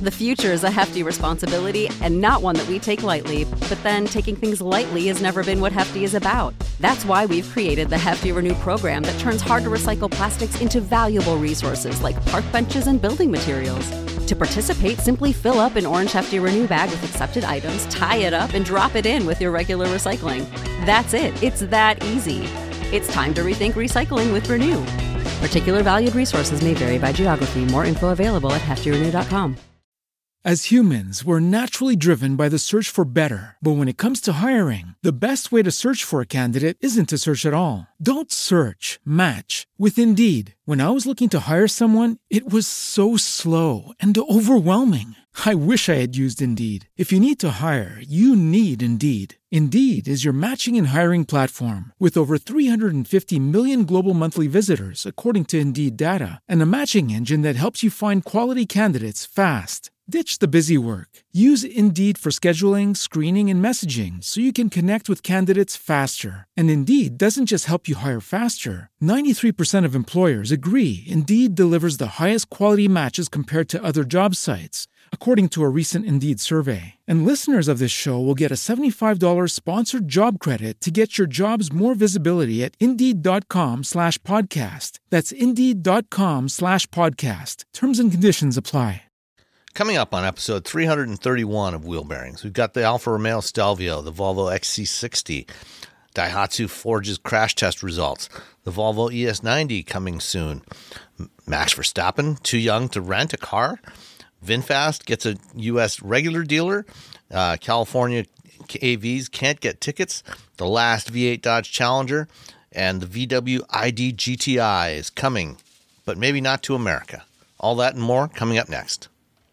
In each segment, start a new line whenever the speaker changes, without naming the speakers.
The future is a hefty responsibility and not one that we take lightly. But then taking things lightly has never been what Hefty is about. That's why we've created the Hefty Renew program that turns hard-to-recycle plastics into valuable resources like park benches and building materials. To participate, simply fill up an orange Hefty Renew bag with accepted items, tie it up, and drop it in with your regular recycling. That's it. It's that easy. It's time to rethink recycling with Renew. Particular valued resources may vary by geography. More info available at heftyrenew.com.
As humans, we're naturally driven by the search for better. But when it comes to hiring, the best way to search for a candidate isn't to search at all. Don't search, match with Indeed. When I was looking to hire someone, it was so slow and overwhelming. I wish I had used Indeed. If you need to hire, you need Indeed. Indeed is your matching and hiring platform with over 350 million global monthly visitors, according to Indeed data, and a matching engine that helps you find quality candidates fast. Ditch the busy work. Use Indeed for scheduling, screening, and messaging so you can connect with candidates faster. And Indeed doesn't just help you hire faster. 93% of employers agree Indeed delivers the highest quality matches compared to other job sites, according to a recent Indeed survey. And listeners of this show will get a $75 sponsored job credit to get your jobs more visibility at Indeed.com/podcast. That's Indeed.com/podcast. Terms and conditions apply.
Coming up on episode 331 of Wheel Bearings, we've got the Alfa Romeo Stelvio, the Volvo XC60, Daihatsu Forge's crash test results, the Volvo ES90 coming soon, Max Verstappen, too young to rent a car, VinFast gets a U.S. regular dealer, California AVs can't get tickets, the last V8 Dodge Challenger, and the VW ID GTI is coming, but maybe not to America. All that and more coming up next.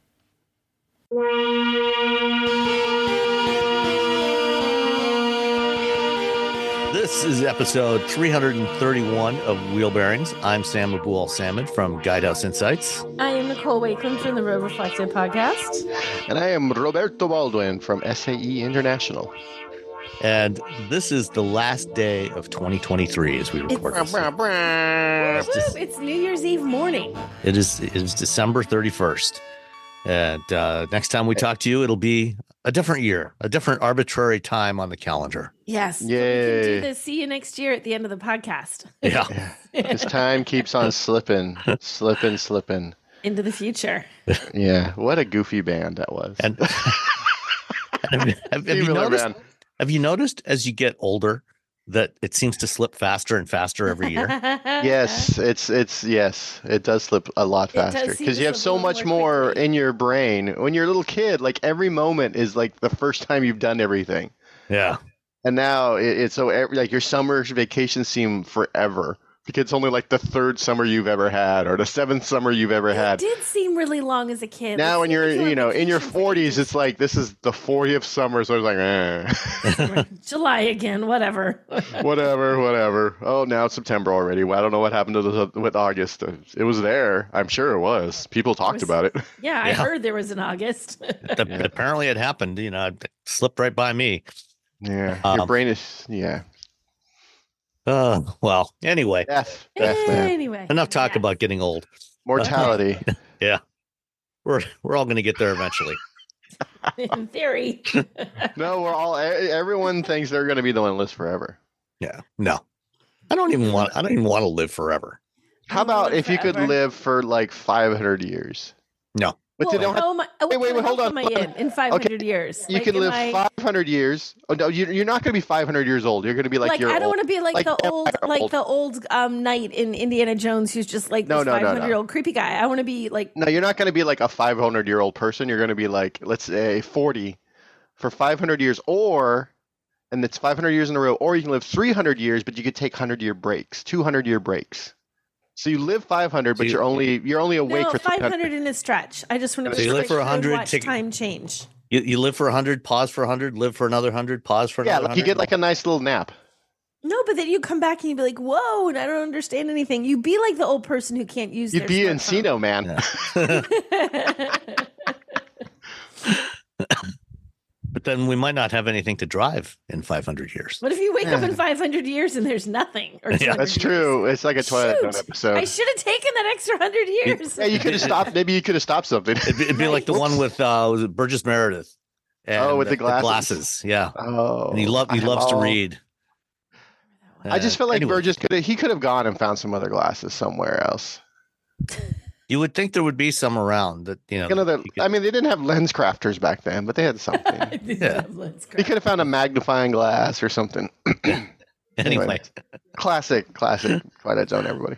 This is episode 331 of Wheel Bearings. I'm Sam Abul-Samad from Guidehouse Insights.
I am Nicole Wakeland from the Road Reflective podcast.
And I am Roberto Baldwin from SAE International.
And this is the last day of 2023 as we record this.
It's New Year's Eve morning.
It is December 31st. And next time we talk to you, it'll be a different year, a different arbitrary time on the calendar.
Yes.
Yay.
So we can do the see you next year at the end of the podcast.
Yeah.
This time keeps on slipping.
Into the future.
Yeah. What a goofy band that was.
And have you noticed as you get older that it seems to slip faster and faster every year?
Yes, it does slip a lot faster because you have so much more in your brain. When you're a little kid, like every moment is like the first time you've done everything.
Yeah.
And now it's so like your summer vacations seem forever because it's only like the third summer you've ever had or the seventh summer you've ever had.
It did seem really long as a kid.
Now when you're, in your 40s, it's like this is the 40th summer, so it's like,
July again, whatever.
whatever. Oh, now it's September already. Well, I don't know what happened with August. It was there. I'm sure it was. People talked about it.
Yeah, I heard there was an August.
Apparently it happened. It slipped right by me.
Yeah, your brain is, yeah.
Well, anyway.
Death,
anyway.
Enough talk about getting old.
Mortality.
Yeah. We're all going to get there eventually.
In theory.
No, everyone thinks they're going to be the one that lives forever.
Yeah. No. I don't even want to live forever.
How about if you could live for like 500 years?
No.
But
wait, hold on. In 500 years?
You can live 500 years. Oh no, you're not going to be 500 years old. You're going to be like
I don't want to be like the old knight in Indiana Jones who's just like this 500-year-old creepy guy. I want to be like.
No, you're not going to be like a 500-year-old person. You're going to be like, let's say 40 for 500 years, and it's 500 years in a row, or you can live 300 years, but you could take 100-year breaks, 200-year breaks. So you live 500, but you're only awake for
500 in a stretch. I just want to
you live for 100,
watch time change.
You live for 100, pause for 100, live for another 100, pause for another 100.
Yeah, you get like a nice little nap.
No, but then you come back and you be like, whoa, and I don't understand anything. You be like the old person who can't use their
You'd be Encino Man.
Yeah. But then we might not have anything to drive in 500 years.
What if you wake up in 500 years and there's nothing? Or
that's true. It's like a Twilight Zone episode.
I should have taken that extra 100 years.
Yeah, you could have stopped. Maybe you could have stopped something.
It'd be like the one with was it Burgess Meredith. And
with the glasses.
Yeah.
Oh,
and he loves to read.
I just feel like Burgess could have gone and found some other glasses somewhere else.
You would think there would be some around that,
I mean, they didn't have lens crafters back then, but they had something. He could have found a magnifying glass or something.
Anyway.
Classic Twilight Zone, everybody.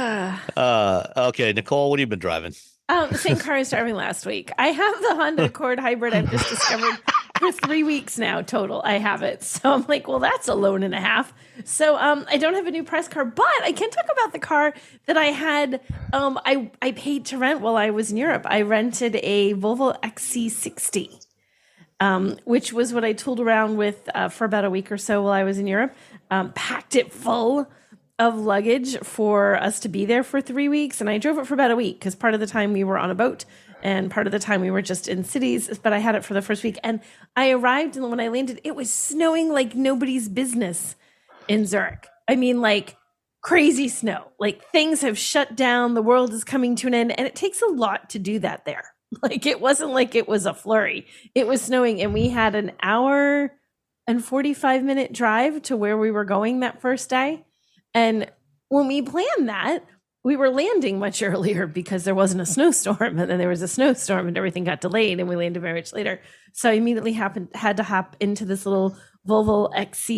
Okay, Nicole, what have you been driving?
The same car I was driving last week. I have the Honda Accord Hybrid I've just discovered for 3 weeks now total. I have it. So I'm like, well, that's a loan and a half. So I don't have a new press car, but I can talk about the car that I had. I paid to rent while I was in Europe. I rented a Volvo XC60, which was what I tooled around with for about a week or so while I was in Europe. Packed it full of luggage for us to be there for 3 weeks. And I drove it for about a week because part of the time we were on a boat and part of the time we were just in cities, but I had it for the first week. And I arrived, and when I landed, it was snowing like nobody's business in Zurich. I mean, like crazy snow, like things have shut down. The world is coming to an end, and it takes a lot to do that there. Like it wasn't like it was a flurry. It was snowing, and we had an hour and 45-minute drive to where we were going that first day. And when we planned that, we were landing much earlier because there wasn't a snowstorm, and then there was a snowstorm and everything got delayed, and we landed very much later. So I immediately had to hop into this little Volvo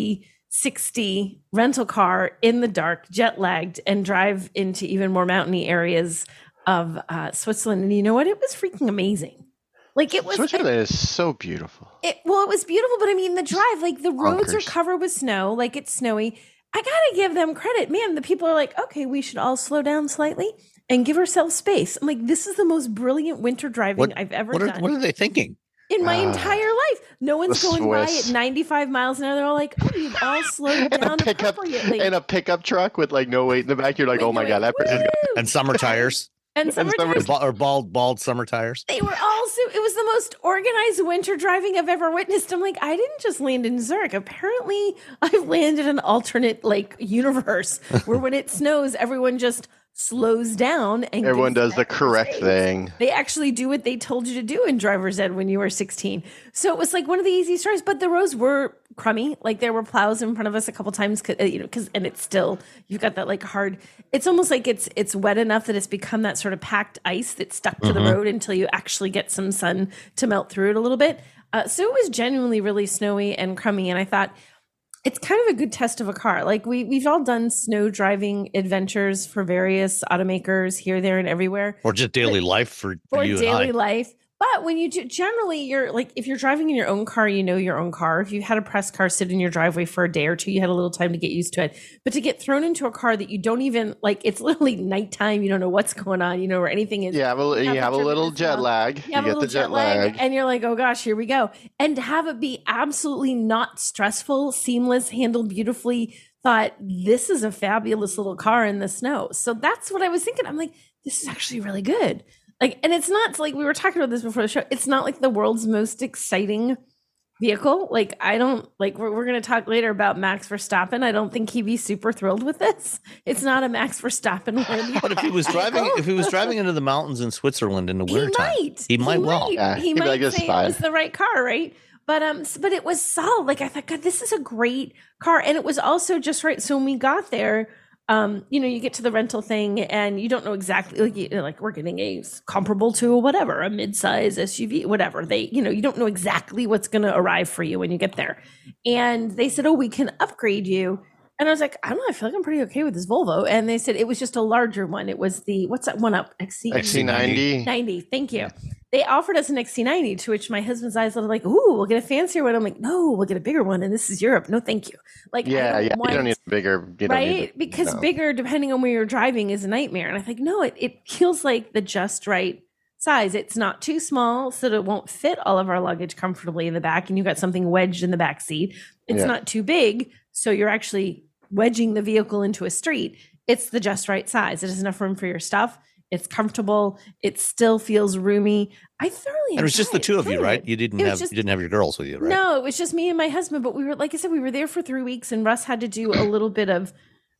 XC60 rental car in the dark, jet lagged, and drive into even more mountainy areas of Switzerland. And you know what? It was freaking amazing. Like it was.
Switzerland is so beautiful.
It was beautiful, but I mean the drive, like the roads are covered with snow, like it's snowy. I gotta give them credit, man. The people are like, okay, we should all slow down slightly and give ourselves space. I'm like, this is the most brilliant winter driving I've ever done.
What are they thinking?
In my entire life, no one's going by at 95 miles an hour. They're all like, "Oh, you've all slowed down appropriately."
In a pickup truck with like no weight in the back, you're like, "Oh my god, that person's."
And summer tires.
And summer tires.
Or bald summer tires.
They were also. It was the most organized winter driving I've ever witnessed. I'm like, I didn't just land in Zurich. Apparently, I've landed in an alternate like universe where when it snows, everyone just slows down and
everyone does the correct thing.
They actually do what they told you to do in driver's ed when you were 16. So it was like one of the easy stories, but the roads were crummy. Like there were plows in front of us a couple times, and it's still, you've got that like hard, it's almost like it's wet enough that it's become that sort of packed ice that's stuck to the road until you actually get some sun to melt through it a little bit. So it was genuinely really snowy and crummy. And I thought, it's kind of a good test of a car. Like we've all done snow driving adventures for various automakers here, there, and everywhere.
Or just daily life for you and I.
Daily life. But when you do, generally, you're like, if you're driving in your own car, you know your own car. If you had a press car sit in your driveway for a day or two, you had a little time to get used to it. But to get thrown into a car that you don't even, like, it's literally nighttime, you don't know what's going on, you know, where anything is.
Yeah, well, you have a little jet lag.
You get the jet lag. And you're like, oh gosh, here we go. And to have it be absolutely not stressful, seamless, handled beautifully, thought, this is a fabulous little car in the snow. So that's what I was thinking. I'm like, this is actually really good. Like, and it's not like, we were talking about this before the show, it's not like the world's most exciting vehicle. Like, I don't, like, we're going to talk later about Max Verstappen. I don't think he'd be super thrilled with this. It's not a Max Verstappen worthy.
But if he was driving into the mountains in Switzerland in the wintertime, he might well.
Yeah, he might say it was the right car, right? But it was solid. Like, I thought, God, this is a great car. And it was also just right. So when we got there, you get to the rental thing and you don't know exactly, like we're getting a comparable to a mid-size SUV, whatever. They, you don't know exactly what's going to arrive for you when you get there. And they said, oh, we can upgrade you. And I was like, I don't know, I feel like I'm pretty okay with this Volvo. And they said it was just a larger one. It was the, what's that one up?
XC90.
90. Thank you. They offered us an XC90, to which my husband's eyes were like, ooh, we'll get a fancier one. I'm like, no, we'll get a bigger one. And this is Europe. No, thank you. Like,
you don't need a bigger,
right? Because bigger, depending on where you're driving, is a nightmare. And I think, no, it feels like the just right size. It's not too small so that it won't fit all of our luggage comfortably in the back. And you've got something wedged in the back seat. It's not too big, so you're actually wedging the vehicle into a street. It's the just right size. It has enough room for your stuff. It's comfortable. It still feels roomy. I thoroughly
And it was just the two of you, right? You didn't have your girls with you, right?
No, it was just me and my husband. But we were, like I said, we were there for 3 weeks, and Russ had to do a little bit of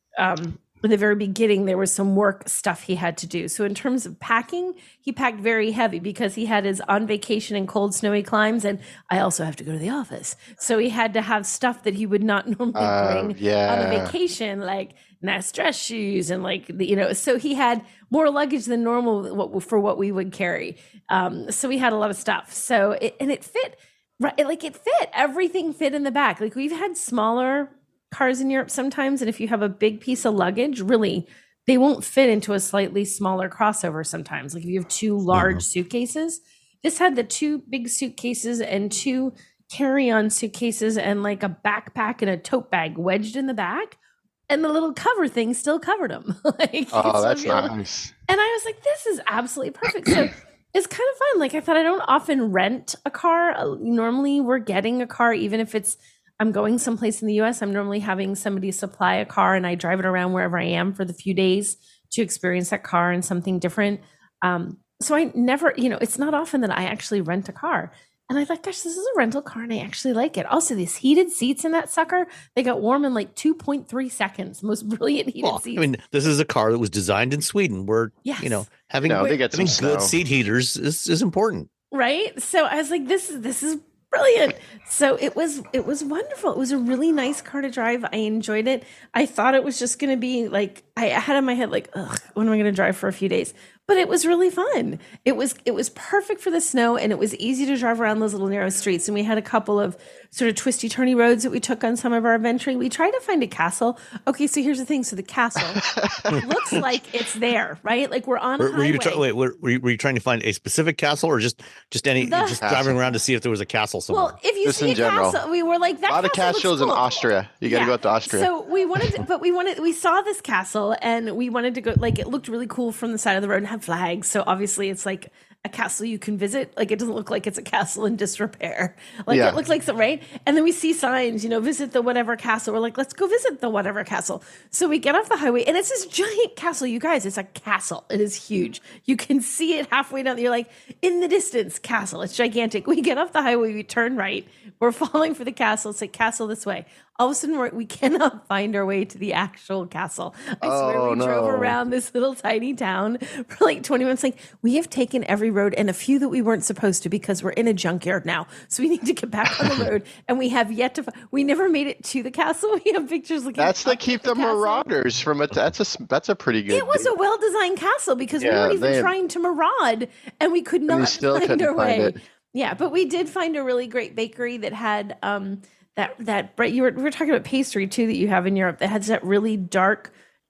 in the very beginning, there was some work stuff he had to do. So in terms of packing, he packed very heavy because he had his on vacation and cold, snowy climes. And I also have to go to the office. So he had to have stuff that he would not normally bring on a vacation, like nice dress shoes and so he had more luggage than normal for what we would carry. So we had a lot of stuff. So it fit, right? It fit, everything fit in the back. Like we've had smaller cars in Europe sometimes, and if you have a big piece of luggage, really they won't fit into a slightly smaller crossover sometimes. Like if you have two large suitcases, this had the two big suitcases and two carry-on suitcases and like a backpack and a tote bag wedged in the back, and the little cover thing still covered them.
That's nice.
And I was like, this is absolutely perfect. So it's kind of fun. Like I thought, I don't often rent a car. Normally we're getting a car, even if I'm going someplace in the US, I'm normally having somebody supply a car and I drive it around wherever I am for the few days to experience that car and something different. So I never, it's not often that I actually rent a car. And I thought, gosh, this is a rental car and I actually like it. Also, these heated seats in that sucker, they got warm in like 2.3 seconds. Most brilliant heated seats.
I mean, this is a car that was designed in Sweden where, having good seat heaters is important.
Right? So I was like, this is brilliant. So it was wonderful. It was a really nice car to drive. I enjoyed it. I thought it was just going to be like, I had in my head like, ugh, when am I going to drive for a few days? But it was really fun. It was perfect for the snow, and it was easy to drive around those little narrow streets. And we had a couple of sort of twisty turny roads that we took on some of our adventuring. We tried to find a castle. Okay, so here's the thing. So the castle looks like it's there, right? Like we're on a highway.
Were you trying to find a specific castle or just driving around to see if there was a castle somewhere?
Well, if you see a castle, we were like, that
a lot of castles in Austria. You got to go out to Austria.
So we saw this castle and we wanted to go, like it looked really cool from the side of the road and had flags. So obviously it's like a castle you can visit. Like it doesn't look like it's a castle in disrepair. It looks like some, right? And then we see signs, visit the whatever castle. We're like, let's go visit the whatever castle. So we get off the highway and it's this giant castle, you guys. It's a castle. It is huge. You can see it halfway down. You're like, in the distance, castle. It's gigantic. We get off the highway, we turn right. We're falling for the castle. It's like, castle this way. All of a sudden, we cannot find our way to the actual castle. I swear we drove around this little tiny town for like 20 minutes. Like, we have taken every road and a few that we weren't supposed to because we're in a junkyard now. So we need to get back on the road. And we have yet to. We never made it to the castle. We have pictures looking.
That's to keep the marauders from it. That's a pretty good.
It was a well-designed castle because we weren't even trying to maraud, and we could not find our way. Yeah, but we did find a really great bakery that had that bread. We were talking about pastry too that you have in Europe that has that really dark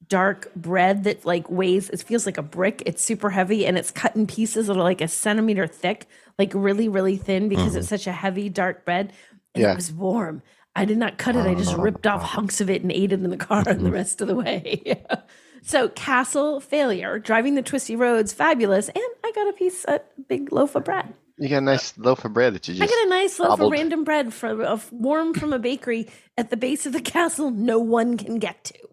bread that like weighs. It feels like a brick. It's super heavy and it's cut in pieces that are like a centimeter thick, like really really thin because it's such a heavy dark bread. And it was warm. I did not cut it. I just ripped off hunks of it and ate it in the car and the rest of the way. So castle failure, driving the twisty roads, fabulous, and I got a big loaf of bread.
You got a nice loaf of bread that you just.
I got a nice loaf of random bread warm from a bakery at the base of the castle. No one can get to.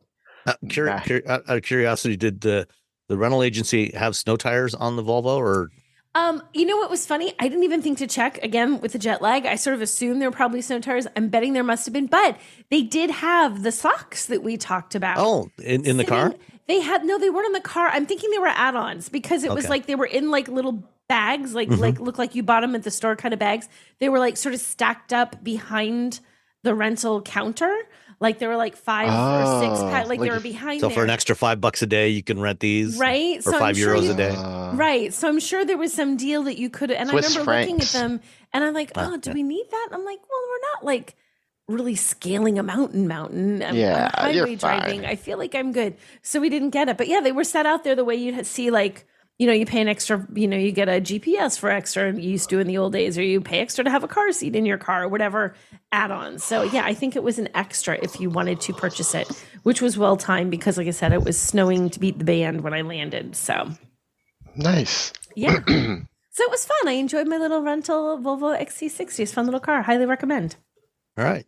Out of curiosity, did the rental agency have snow tires on the Volvo or?
You know what was funny? I didn't even think to check again with the jet lag. I sort of assumed there were probably snow tires. I'm betting there must have been, but they did have the socks that we talked about.
Oh, in the car?
They weren't in the car. I'm thinking they were add-ons because it was like they were in like little bags, like look like you bought them at the store kind of bags. They were like sort of stacked up behind the rental counter. Like there were like 5 or 6 pack, like they were behind.
So
there.
for an extra $5 a day, you can rent these,
right?
For €5 a day,
right? So I'm sure there was some deal that you could. And
Swiss
I remember
francs.
looking at them, and I'm like, oh, do we need that? And I'm like, well, we're not like really scaling a mountain. I'm highway driving. I feel like I'm good. So we didn't get it, but yeah, they were set out there the way you'd see like. You pay an extra, you get a GPS for extra you used to in the old days, or you pay extra to have a car seat in your car or whatever add-ons. So yeah, I think it was an extra if you wanted to purchase it, which was well timed because like I said, it was snowing to beat the band when I landed. So
nice.
Yeah. So it was fun. I enjoyed my little rental Volvo XC60. It's a fun little car. Highly recommend.
All right.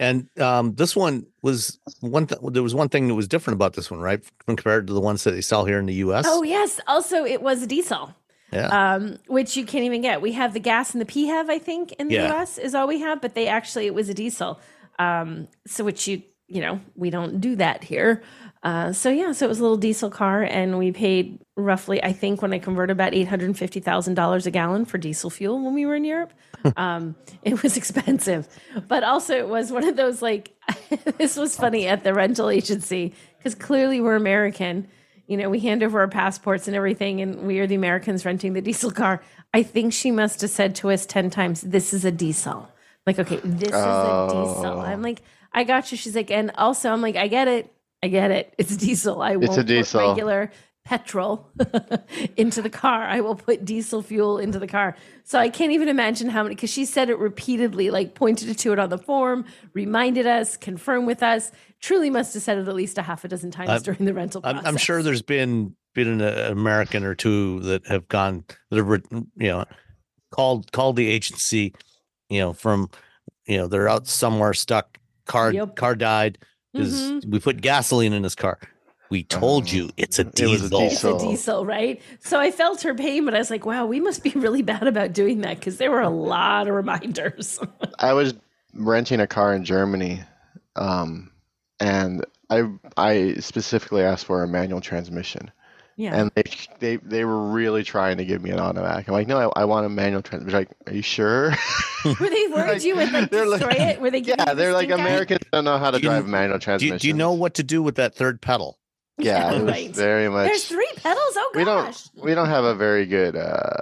And this one was there was one thing that was different about this one, right? Compared to the ones that they sell here in the U.S.
Oh, yes. Also, it was a diesel.
Yeah.
Which you can't even get. We have the gas and the PHEV, I think, in the US is all we have, but it was a diesel. So which we don't do that here. So it was a little diesel car, and we paid roughly, I think when I converted, about $850,000 a gallon for diesel fuel when we were in Europe. It was expensive, but also it was one of those, like, this was funny at the rental agency because clearly we're American. We hand over our passports and everything, and we are the Americans renting the diesel car. I think she must have said to us 10 times, "This is a diesel." Like, okay, this is a diesel. I'm like, I got you. She's like, and also I'm like, I get it. It's diesel. I won't put regular petrol into the car. I will put diesel fuel into the car. So I can't even imagine how many, because she said it repeatedly, like pointed to it on the form, reminded us, confirmed with us. Truly must have said it at least a half a dozen times during the rental process.
I'm sure there's been an American or two that have gone, that have, called the agency, from, they're out somewhere stuck, car died because we put gasoline in his car. We told you it's a diesel.
It's a diesel, right? So I felt her pain, but I was like, wow, we must be really bad about doing that because there were a lot of reminders.
I was renting a car in Germany, and I specifically asked for a manual transmission. Yeah. And they were really trying to give me an automatic. I'm like, no, I want a manual transmission. Like, are you sure?
Were they worried you would destroy it? Were they?
Yeah, they're like, Americans don't know how to drive a manual transmission.
Do you know what to do with that third pedal?
Yeah, it was very much.
There's 3 pedals. Oh gosh.
We don't have a very good.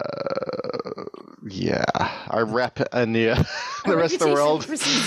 Our rep and the rest of the world.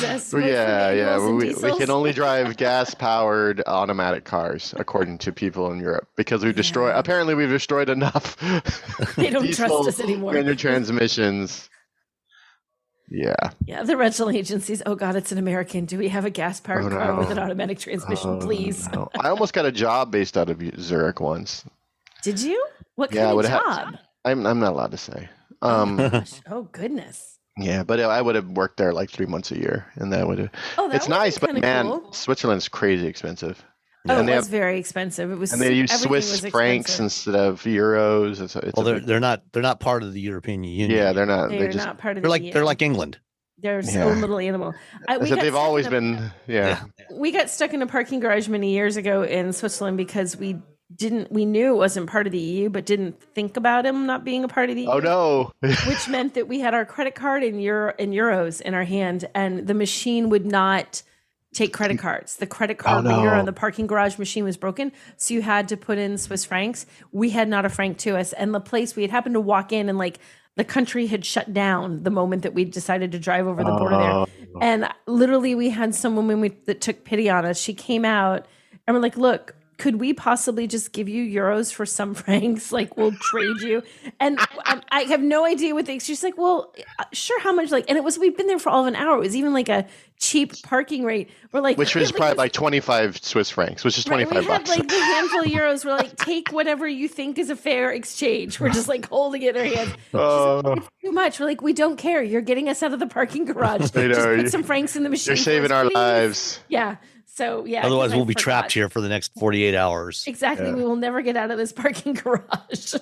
We can only drive gas-powered automatic cars, according to people in Europe, because we've destroyed. Apparently, we've destroyed enough.
They don't trust us anymore.
Manual transmissions. Yeah.
Yeah, the rental agencies. Oh God, it's an American. Do we have a gas-powered car with an automatic transmission, please?
No. I almost got a job based out of Zurich once.
Did you? What kind of job?
I'm not allowed to say.
Oh goodness.
Yeah, but I would have worked there like 3 months a year, and that would have. It's nice, but man, cool. Switzerland's crazy expensive.
Oh, and it was very expensive. It was,
and they use Swiss francs instead of euros.
They're not part of the European Union.
Yeah, they're not.
They're not part of the EU.
They're like England.
They're so little animal.
They've always been. Yeah.
We got stuck in a parking garage many years ago in Switzerland because we knew it wasn't part of the EU, but didn't think about him not being a part of the EU.
Oh no!
Which meant that we had our credit card in euros in our hand, and the machine would not take credit cards. The credit card reader on the parking garage machine was broken, so you had to put in Swiss francs. We had not a franc to us, and the place we had happened to walk in, and like the country had shut down the moment that we decided to drive over the border there. And literally, we had some woman that took pity on us. She came out, and we're like, "Look, could we possibly just give you euros for some francs? Like, we'll trade you." And I have no idea what she's like, well, sure, how much? Like, and we've been there for all of an hour. It was even like a cheap parking rate. We're like,
which was probably like 25 Swiss francs, which is 25 bucks.
We had like the handful of euros. We're like, take whatever you think is a fair exchange. We're just like holding it in our hands. Like, it's too much. We're like, we don't care. You're getting us out of the parking garage. Just put some francs in the machine.
You're saving our lives.
Yeah. So yeah.
Otherwise, we'll be trapped here for the next 48 hours.
Exactly. Yeah. We will never get out of this parking garage.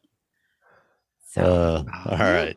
All right.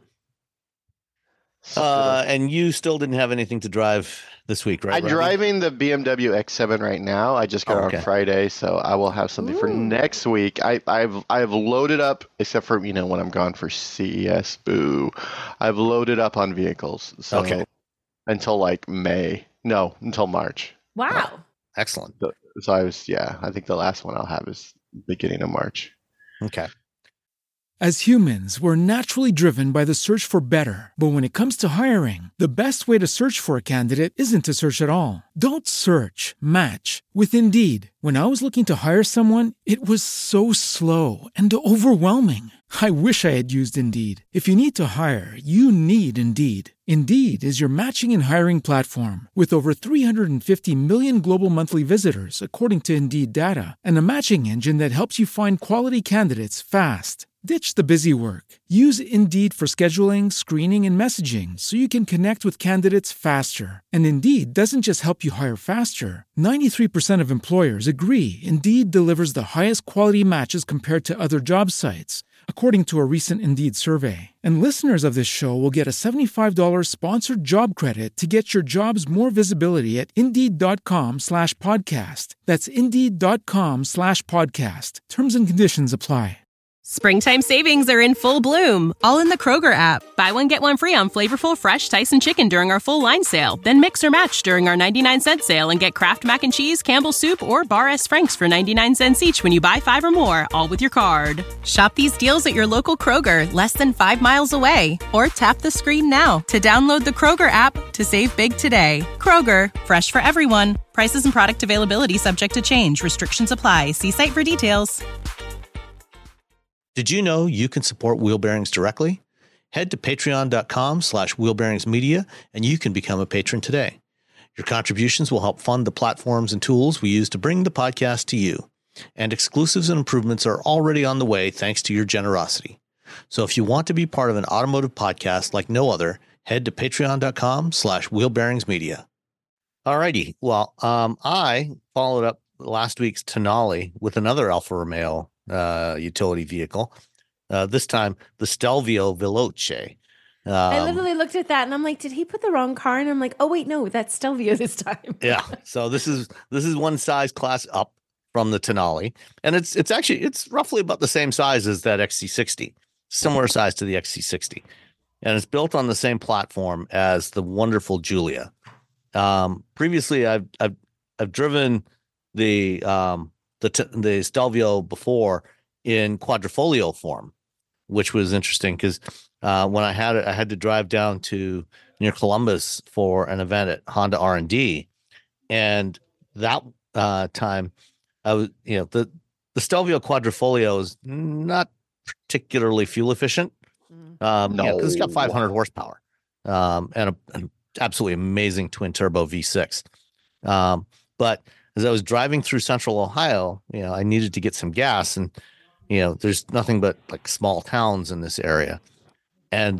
And you still didn't have anything to drive this week, right?
I'm driving the BMW X7 right now. I just got on Friday, so I will have something for next week. I've loaded up, except for when I'm gone for CES. Boo! I've loaded up on vehicles. So until like until March.
Wow.
Excellent.
So I think the last one I'll have is beginning of March.
Okay.
As humans, we're naturally driven by the search for better. But when it comes to hiring, the best way to search for a candidate isn't to search at all. Don't search, match with Indeed. When I was looking to hire someone, it was so slow and overwhelming. I wish I had used Indeed. If you need to hire, you need Indeed. Indeed is your matching and hiring platform with over 350 million global monthly visitors, according to Indeed data, and a matching engine that helps you find quality candidates fast. Ditch the busy work. Use Indeed for scheduling, screening, and messaging so you can connect with candidates faster. And Indeed doesn't just help you hire faster. 93% of employers agree Indeed delivers the highest quality matches compared to other job sites, according to a recent Indeed survey. And listeners of this show will get a $75 sponsored job credit to get your jobs more visibility at Indeed.com/podcast. That's Indeed.com/podcast. Terms and conditions apply.
Springtime savings are in full bloom, all in the Kroger app. Buy one, get one free on flavorful, fresh Tyson chicken during our full line sale. Then mix or match during our 99-cent sale and get Kraft Mac and Cheese, Campbell's Soup, or Bar S. Frank's for 99 cents each when you buy 5 or more, all with your card. Shop these deals at your local Kroger, less than 5 miles away. Or tap the screen now to download the Kroger app to save big today. Kroger, fresh for everyone. Prices and product availability subject to change. Restrictions apply. See site for details.
Did you know you can support Wheel Bearings directly? Head to patreon.com/wheelbearingsmedia and you can become a patron today. Your contributions will help fund the platforms and tools we use to bring the podcast to you. And exclusives and improvements are already on the way thanks to your generosity. So if you want to be part of an automotive podcast like no other, head to patreon.com/wheelbearingsmedia. Alrighty. Well, I followed up last week's Tonale with another Alfa Romeo utility vehicle. This time, the Stelvio Veloce.
I literally looked at that and I'm like, did he put the wrong car? And I'm like, oh wait, no, that's Stelvio this time.
Yeah. So this is one size class up from the Tonale, and it's roughly about the same size as that XC60, similar size to the XC60, and it's built on the same platform as the wonderful Giulia. Previously, I've driven the Stelvio before in quadrifolio form, which was interesting because when I had it, I had to drive down to near Columbus for an event at Honda R&D, and that time I was, the Stelvio quadrifolio is not particularly fuel efficient, because it's got 500 horsepower and an absolutely amazing twin turbo V6, but as I was driving through central Ohio, I needed to get some gas, and there's nothing but like small towns in this area, and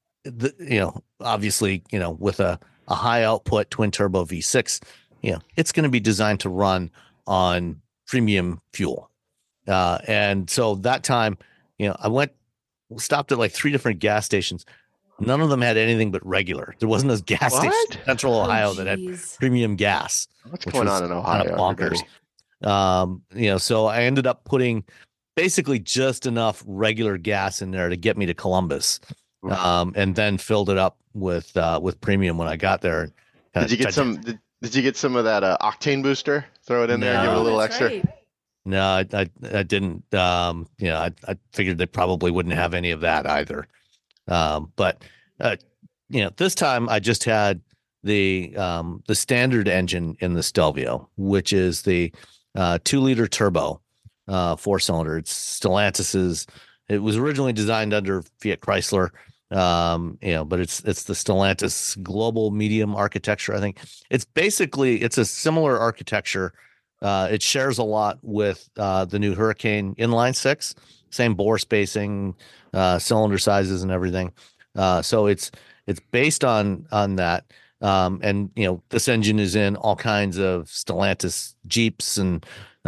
obviously, with a high output twin turbo V6, it's going to be designed to run on premium fuel, and so that time, I stopped at like 3 different gas stations. None of them had anything but regular. There wasn't a gas station in central Ohio that had premium gas.
What's going on in Ohio?
Kind of bonkers. So I ended up putting basically just enough regular gas in there to get me to Columbus, and then filled it up with premium when I got there.
Did you get some? Did you get some of that octane booster? Throw it in there, give it a little extra. Right.
No, I didn't. I figured they probably wouldn't have any of that either. But this time I just had the standard engine in the Stelvio, which is the 2-liter turbo 4-cylinder. It's Stellantis's. It was originally designed under Fiat Chrysler, but it's the Stellantis global medium architecture. I think it's a similar architecture. It shares a lot with the new Hurricane inline 6, same bore spacing, cylinder sizes and everything. So it's based on that. And this engine is in all kinds of Stellantis Jeeps and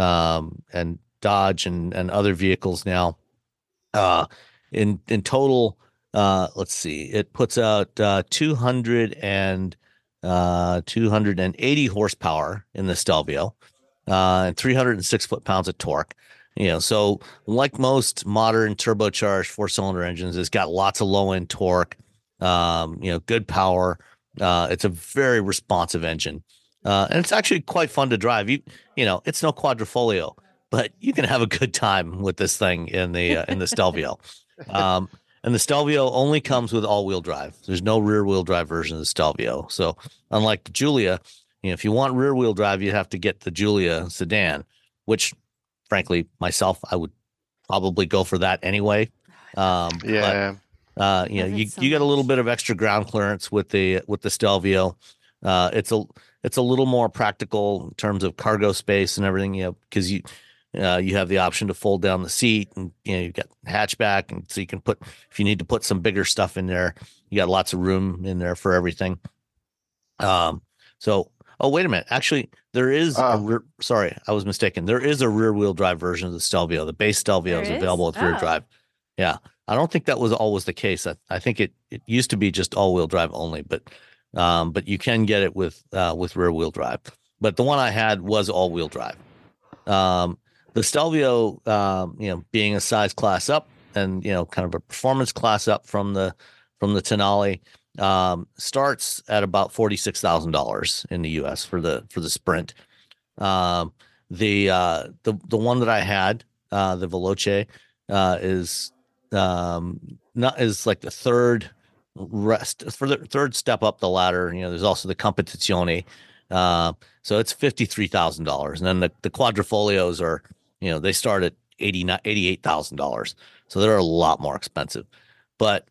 Dodge and other vehicles now. In total, let's see, it puts out 280 horsepower in the Stelvio, and 306 foot-pounds of torque. So like most modern turbocharged 4-cylinder engines, it's got lots of low-end torque, good power. It's a very responsive engine. And it's actually quite fun to drive. It's no quadrifolio, but you can have a good time with this thing in the Stelvio. And the Stelvio only comes with all-wheel drive. There's no rear-wheel drive version of the Stelvio. So unlike the Giulia, if you want rear-wheel drive, you have to get the Giulia sedan, which frankly, myself, I would probably go for that anyway.
Yeah.
But, you get a little bit of extra ground clearance with the Stelvio. It's a little more practical in terms of cargo space and everything, because You have the option to fold down the seat, and you've got hatchback, and so you can put, if you need to put some bigger stuff in there, you got lots of room in there for everything. So, oh, wait a minute. Actually, there is sorry, I was mistaken. There is a rear wheel drive version of the Stelvio. The base Stelvio is available with rear drive. Yeah. I don't think that was always the case. I think it used to be just all wheel drive only, but you can get it with rear wheel drive. But the one I had was all wheel drive. The Stelvio, being a size class up and, kind of a performance class up from the Tonale, starts at about $46,000 in the US for the Sprint. The one that I had, the Veloce, is like the third third step up the ladder. There's also the Competizione. So it's $53,000. And then the Quadrifolios are, they start at $88,000. So they're a lot more expensive. But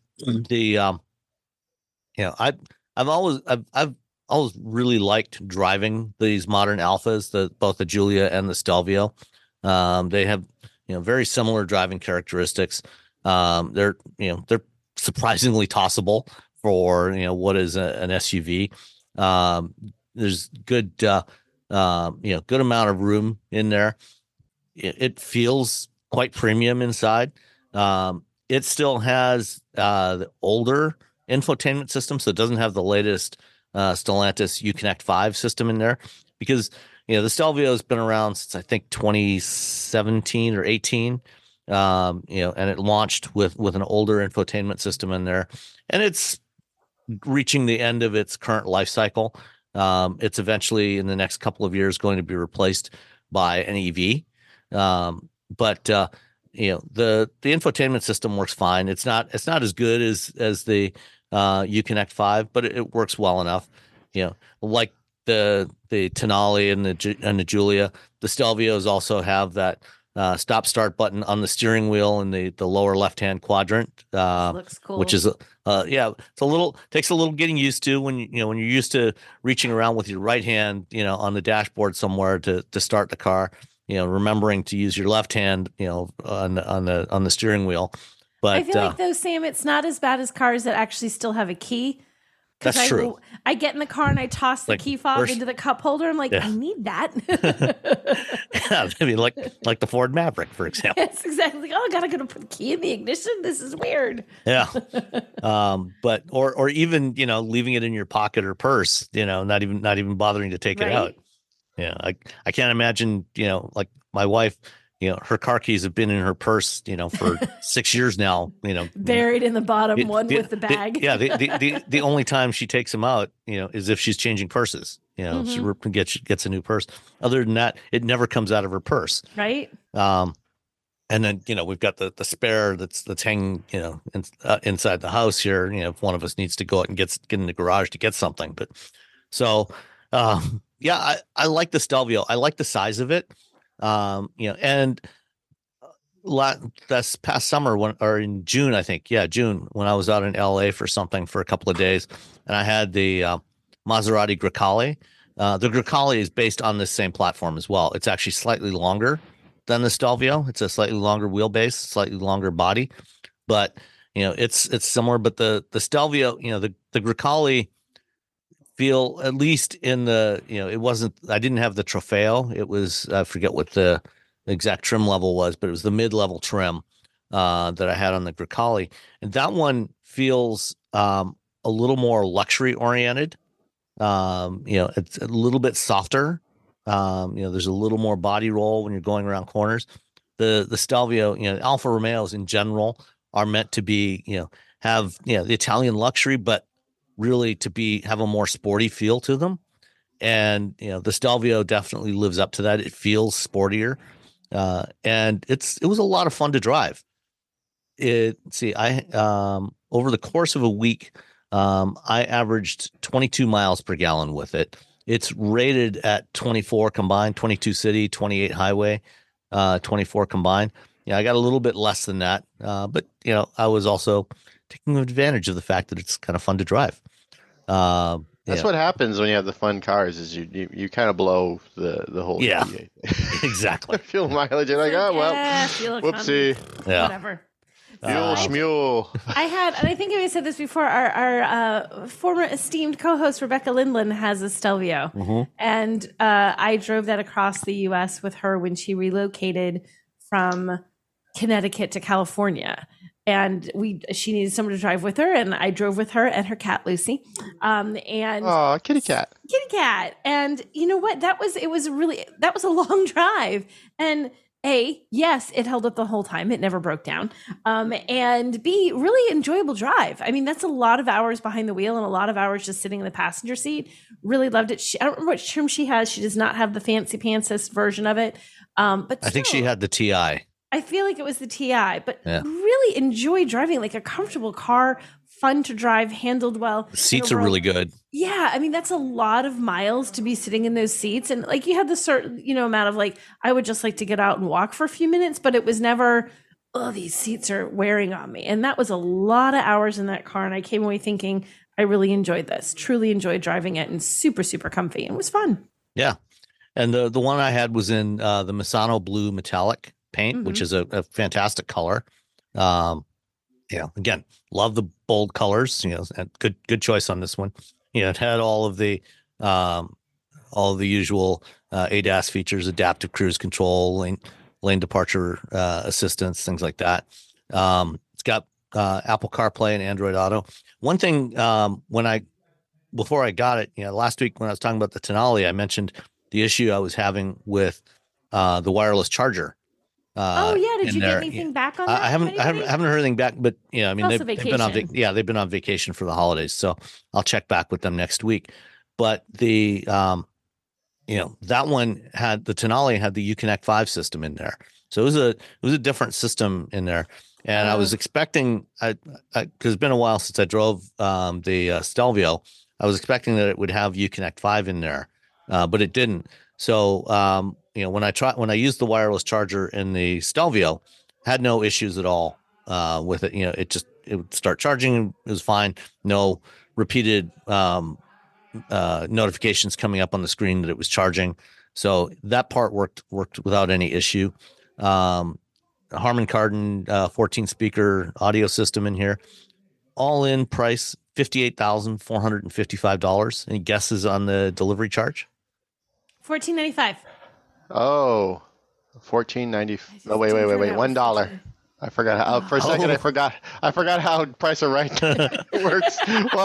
I've always really liked driving these modern Alphas, both the Giulia and the Stelvio. They have, very similar driving characteristics. They're surprisingly tossable for, what is an SUV. There's good, good amount of room in there. It feels quite premium inside. It still has the older infotainment system, so it doesn't have the latest Stellantis Uconnect 5 system in there, because the Stelvio has been around since I think 2017 or 18, and it launched with an older infotainment system in there, and it's reaching the end of its current life cycle. It's eventually in the next couple of years going to be replaced by an EV, but the infotainment system works fine. It's not as good as the Uconnect 5, but it works well enough. Like the Tonale and the Giulia, the Stelvios also have that stop start button on the steering wheel in the lower left hand quadrant.
Looks cool.
Which is it's takes a little getting used to when you're used to reaching around with your right hand on the dashboard somewhere to start the car. Remembering to use your left hand on the steering wheel. But
I feel like though, Sam, it's not as bad as cars that actually still have a key.
That's true.
I get in the car and I toss the key fob into the cup holder. I'm like, I need that.
Yeah, maybe like the Ford Maverick, for example.
Yes, exactly. Oh, I gotta put the key in the ignition. This is weird.
Yeah. But or even leaving it in your pocket or purse. Not even bothering to take it out. Yeah, I can't imagine. Like my wife. Her car keys have been in her purse, for 6 years now,
buried in the bottom with the bag.
The only time she takes them out, is if she's changing purses, she gets a new purse. Other than that, it never comes out of her purse.
Right.
And then, we've got the spare that's hanging, inside the house here, if one of us needs to go out and get in the garage to get something. But so, I like the Stelvio. I like the size of it. And this past summer or in June, I think, June, when I was out in LA for something for a couple of days, and I had the Maserati Grecale. The Grecale is based on this same platform as well. It's actually slightly longer than the Stelvio. It's a slightly longer wheelbase, slightly longer body, but it's similar. But the Stelvio, the Grecale feel, at least in the, it wasn't, I didn't have the Trofeo. It was, I forget what the exact trim level was, but it was the mid-level trim that I had on the Grecale. And that one feels a little more luxury oriented. It's a little bit softer. There's a little more body roll when you're going around corners. The Stelvio, Alfa Romeos in general are meant to be, have, the Italian luxury, but really to have a more sporty feel to them. And, the Stelvio definitely lives up to that. It feels sportier. And it was a lot of fun to drive. I over the course of a week, I averaged 22 miles per gallon with it. It's rated at 24 combined, 22 city, 28 highway, 24 combined. I got a little bit less than that. But I was also taking advantage of the fact that it's kind of fun to drive.
That's what happens when you have the fun cars. Is you kind of blow the whole
Yeah.
GTA.
Exactly.
Fuel mileage. You're like, oh well,
fuel
whoopsie.
Yeah.
whatever.
Fuel schmule.
I had, and I think I said this before, our former esteemed co-host Rebecca Lindland has a Stelvio. And I drove that across the U.S. with her when she relocated from Connecticut to California. And she needed someone to drive with her, and I drove with her and her cat, Lucy. And
Oh, kitty cat.
kitty cat. And you know what? That was a long drive. And A, yes, it held up the whole time. It never broke down. And B, really enjoyable drive. I mean, that's a lot of hours behind the wheel and a lot of hours just sitting in the passenger seat. Really loved it. I don't remember what trim she has. She does not have the fancy pantsist version of it. But
I think she
still,
had the TI.
I feel like it was the TI, but
Yeah.
really enjoy driving, like a comfortable car, fun to drive, handled well.
The seats are really good.
Yeah, I mean that's a lot of miles to be sitting in those seats, and like you had the certain amount of like I would just like to get out and walk for a few minutes, but it was never, oh, these seats are wearing on me, and that was a lot of hours in that car, and I came away thinking I really enjoyed this, truly enjoyed driving it, and super comfy, and it was fun.
Yeah, and the one I had was in the Misano blue metallic paint, which is a fantastic color. Again, love the bold colors. And good choice on this one. It had all of the usual ADAS features, adaptive cruise control, lane departure assistance, things like that. It's got Apple CarPlay and Android Auto. One thing, before I got it, last week when I was talking about the Tonale, I mentioned the issue I was having with the wireless charger.
Did you get anything back on that?
I haven't heard anything back, but I mean they've been on vacation for the holidays, so I'll check back with them next week. But the that one had the Tonale had the Uconnect 5 system in there, so it was a different system in there, and I was expecting because it's been a while since I drove the Stelvio. I was expecting that it would have Uconnect 5 in there, but it didn't. So when I used the wireless charger in the Stelvio, had no issues at all with it. It would start charging. It was fine. No repeated notifications coming up on the screen that it was charging. So that part worked without any issue. Harman Kardon 14 speaker audio system in here. All in price $58,455. Any guesses on the delivery charge?
$14.95.
Oh, $14.90. Oh, wait. $1. I forgot how. For a second, I forgot how Price of Right works.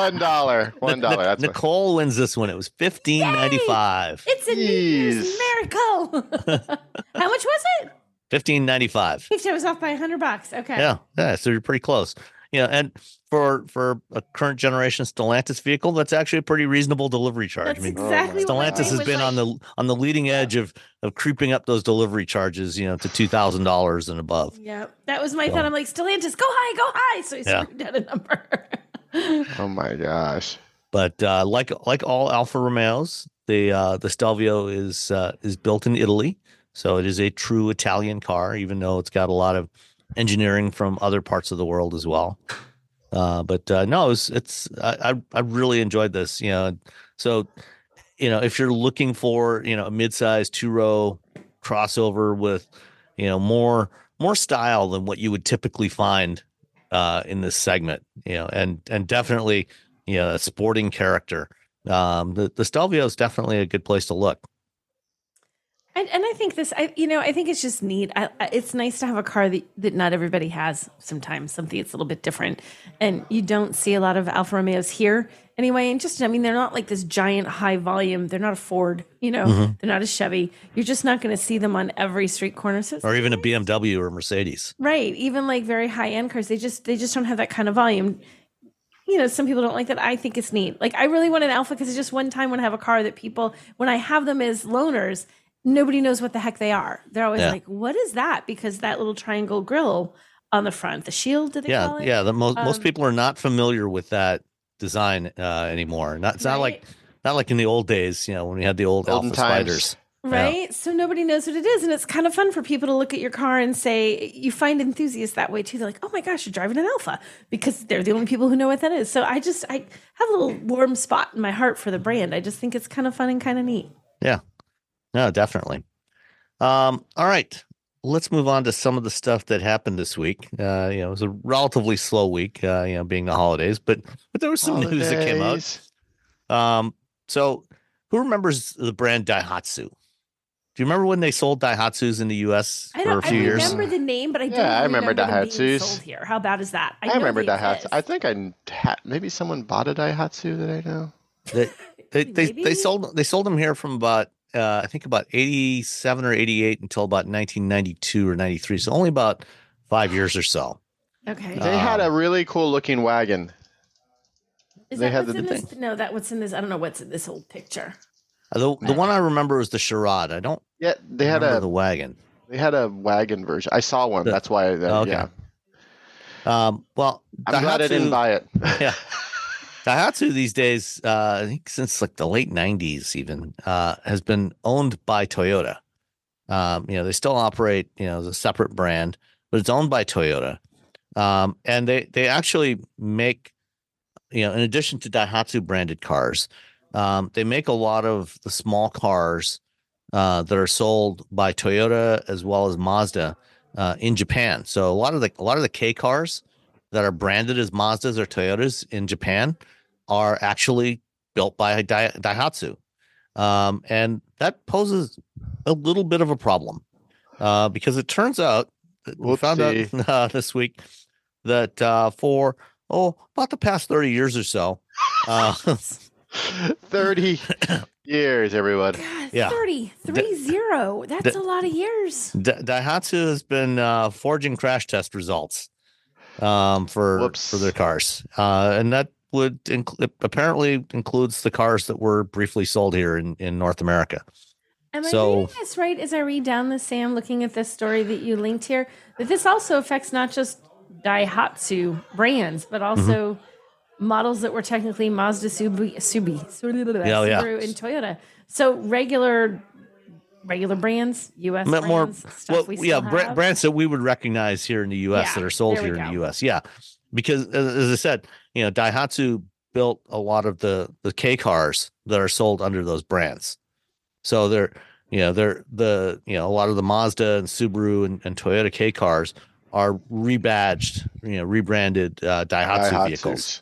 $1. That's
Nicole wins this one. It was $15.95.
It's a New Year's miracle. How much was it?
$15.95.
I was off by $100. Okay.
Yeah. So you're pretty close. And for a current generation Stellantis vehicle, that's actually a pretty reasonable delivery charge.
That's exactly what
Stellantis has been on the leading edge of creeping up those delivery charges, to $2,000 and above.
Yeah, that was my thought. I'm like, Stellantis, go high. So I screwed down a number.
Oh my gosh!
But like all Alfa Romeos, the Stelvio is built in Italy, so it is a true Italian car, even though it's got a lot of engineering from other parts of the world as well. But no, I really enjoyed this. So if you're looking for a mid-size 2-row crossover with more style than what you would typically find in this segment, and definitely a sporting character, the Stelvio is definitely a good place to look.
And I think I think it's just neat. It's nice to have a car that not everybody has sometimes, something that's a little bit different. And you don't see a lot of Alfa Romeos here anyway. And they're not like this giant high volume. They're not a Ford, they're not a Chevy. You're just not going to see them on every street corner. So
or even a BMW or Mercedes. Right.
Even like very high end cars. They just don't have that kind of volume. Some people don't like that. I think it's neat. Like I really want an Alfa because it's just one time when I have a car that when I have them as loaners, nobody knows what the heck they are. They're always like, what is that? Because that little triangle grille on the front, the shield, do they call it?
Yeah. Most people are not familiar with that design anymore. It's not like in the old days, when we had the old Alfa Spiders.
Right? So nobody knows what it is. And it's kind of fun for people to look at your car and say, you find enthusiasts that way too. They're like, oh my gosh, you're driving an Alpha, because they're the only people who know what that is. So I have a little warm spot in my heart for the brand. I just think it's kind of fun and kind of neat.
Yeah, no, definitely. All right, let's move on to some of the stuff that happened this week. It was a relatively slow week, being the holidays, but there was some news that came out. So who remembers the brand Daihatsu? Do you remember when they sold Daihatsus in the U.S. for a few years?
I remember the name, but I don't
remember
them being
Daihatsus
sold here. How bad is that?
I remember Daihatsu. I think maybe someone bought a Daihatsu that I know.
They sold them here from about I think about 87 or 88 until about 1992 or 93. So only about 5 years or so.
Okay.
They had a really cool looking wagon.
Is that what's in this? No, what's in this? I don't know what's in this old picture.
The one I remember was the Charade. I don't.
Yeah, they had
the wagon.
They had a wagon version. I saw one. That's why.
Okay.
Yeah.
Well,
I'm glad I didn't buy it.
Yeah. Daihatsu these days, I think since like the late 90s even, has been owned by Toyota. They still operate, as a separate brand, but it's owned by Toyota. And they actually make, in addition to Daihatsu branded cars, they make a lot of the small cars that are sold by Toyota as well as Mazda in Japan. So a lot of the K cars that are branded as Mazdas or Toyotas in Japan are actually built by Daihatsu. And that poses a little bit of a problem because it turns out we found out this week that for about the past 30 years or so.
30 years, everyone.
God,
yeah.
30. That's a lot of years.
Daihatsu has been forging crash test results for their cars. And that would apparently includes the cars that were briefly sold here in North America.
Am I reading this right as I read down this, Sam, looking at this story that you linked here, that this also affects not just Daihatsu brands, but also models that were technically Mazda, Subaru, and Toyota. So regular brands, U.S. brands, stuff we still have.
Brands that we would recognize here in the U.S. that are sold here in the U.S. Yeah, because as I said, Daihatsu built a lot of the K cars that are sold under those brands. So they're a lot of the Mazda and Subaru and Toyota K cars are rebadged, rebranded Daihatsu vehicles.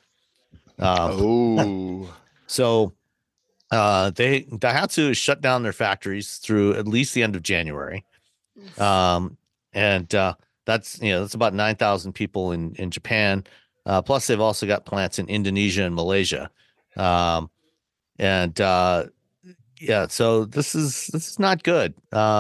So Daihatsu has shut down their factories through at least the end of January. And that's about 9,000 people in Japan. Plus they've also got plants in Indonesia and Malaysia. So this is not good.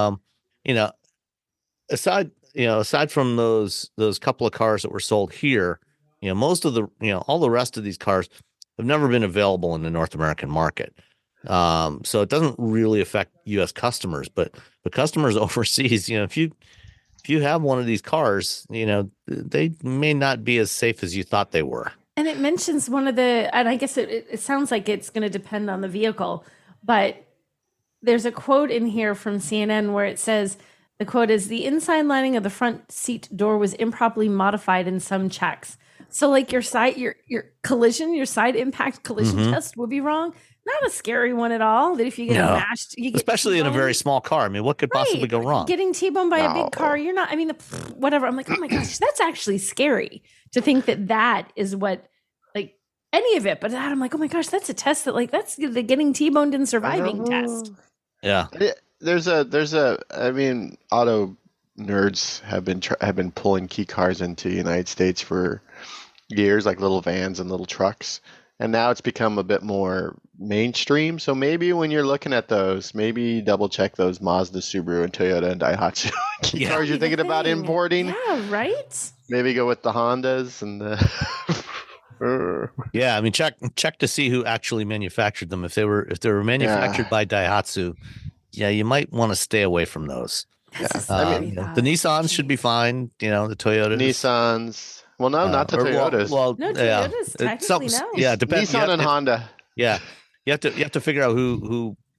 Aside from those couple of cars that were sold here, most of all the rest of these cars have never been available in the North American market. So it doesn't really affect U.S. customers, but the customers overseas, if you have one of these cars, they may not be as safe as you thought they were.
And it mentions and I guess it sounds like it's going to depend on the vehicle, but there's a quote in here from CNN where it says, the quote is, "The inside lining of the front seat door was improperly modified in some checks." So like your side impact collision test would be wrong. Not a scary one at all. That if you get mashed,
especially in a very small car. I mean, what could possibly go wrong?
Getting T-boned by a big car, you're not. I mean, whatever. I'm like, oh my gosh, that's actually scary to think that is what, like, any of it. But that I'm like, oh my gosh, that's a test that's the getting T-boned and surviving test.
Yeah.
There's I mean, auto nerds have been pulling key cars into the United States for years, like little vans and little trucks. And now it's become a bit more mainstream. So maybe when you're looking at those, maybe double check those Mazda, Subaru, and Toyota and Daihatsu cars you're thinking about importing.
Yeah, right?
Maybe go with the Hondas and the...
Yeah, I mean, check to see who actually manufactured them. If they were manufactured by Daihatsu, you might want to stay away from those. The Nissans should be fine. The Toyotas.
Nissans. Well, no, not the Toyotas.
No, Toyotas technically no.
Yeah, depends.
Nissan and Honda.
Yeah, you have to figure out who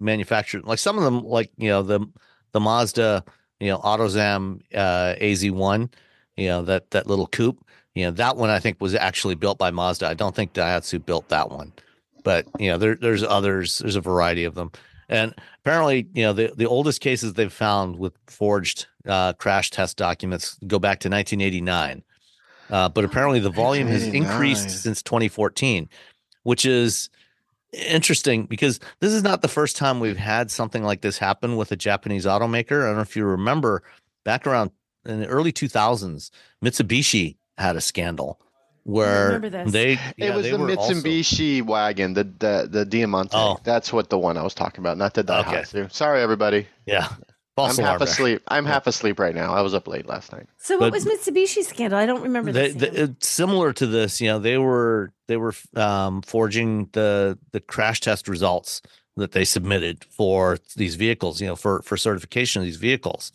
manufactured, like some of them, like, the Mazda, AutoZam AZ1, that little coupe, that one I think was actually built by Mazda. I don't think Daihatsu built that one, but there's others. There's a variety of them, and apparently, the oldest cases they've found with forged crash test documents go back to 1989. But apparently the volume has increased since 2014, which is interesting because this is not the first time we've had something like this happen with a Japanese automaker. I don't know if you remember back around in the early 2000s, Mitsubishi had a scandal where
it was
the Mitsubishi wagon, the Diamante.
Oh.
That's what the one I was talking about, not the Daihatsu. Okay. Sorry, everybody.
Yeah.
I'm half asleep. I'm half asleep right now. I was up late last night.
So what was Mitsubishi's scandal? I don't remember this.
Similar to this, they were forging the crash test results that they submitted for these vehicles, for certification of these vehicles.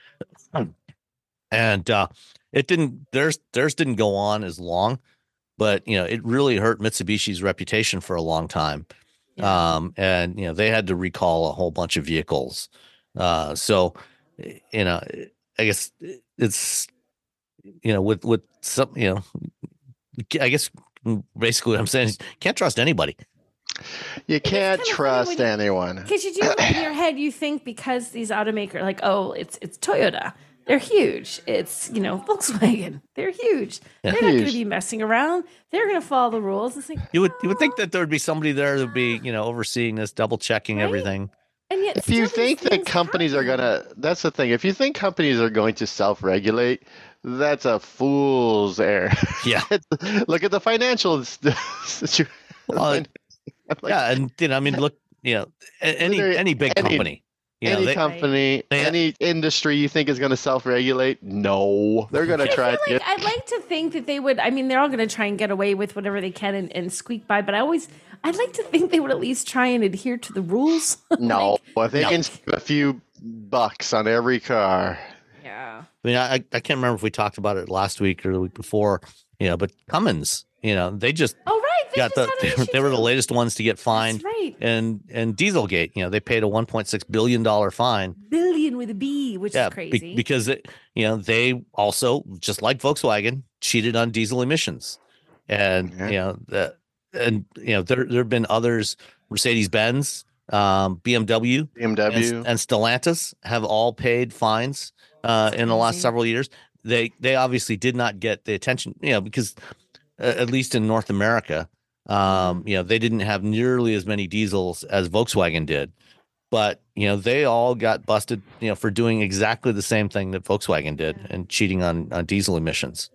And theirs didn't go on as long, but it really hurt Mitsubishi's reputation for a long time. Yeah. And they had to recall a whole bunch of vehicles. So, I guess it's, with some, I guess basically what I'm saying is you can't trust anybody.
You can't trust anyone.
Because you do in your head, you think because these automakers, like, oh, it's Toyota. They're huge. It's, Volkswagen. They're huge.
Yeah.
They're not going to be messing around. They're going to follow the rules. It's like,
you would think that there would be somebody there that would be, overseeing this, double checking everything.
And yet,
if you think that companies are that's the thing. If you think companies are going to self-regulate, that's a fool's errand.
Yeah.
Look at the financials.
Yeah, and look, any big company. Any industry you think is going to self-regulate? No, they're going to try.
I'd like to think that they would. I mean, they're all going to try and get away with whatever they can and squeak by. But I'd like to think they would at least try and adhere to the rules.
No, if they can save a few bucks on every car.
Yeah.
I mean, I can't remember if we talked about it last week or the week before. But Cummins, they just.
Oh, right.
They were the latest ones to get fined.
That's right.
And Dieselgate, they paid a $1.6 billion fine.
Billion with a B, which is crazy.
Because they also, just like Volkswagen, cheated on diesel emissions. And there have been others, Mercedes-Benz, BMW, and Stellantis have all paid fines in the last several years. They obviously did not get the attention, because at least in North America, they didn't have nearly as many diesels as Volkswagen did, but they all got busted, for doing exactly the same thing that Volkswagen did and cheating on diesel emissions.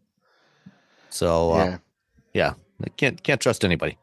So, can't trust anybody.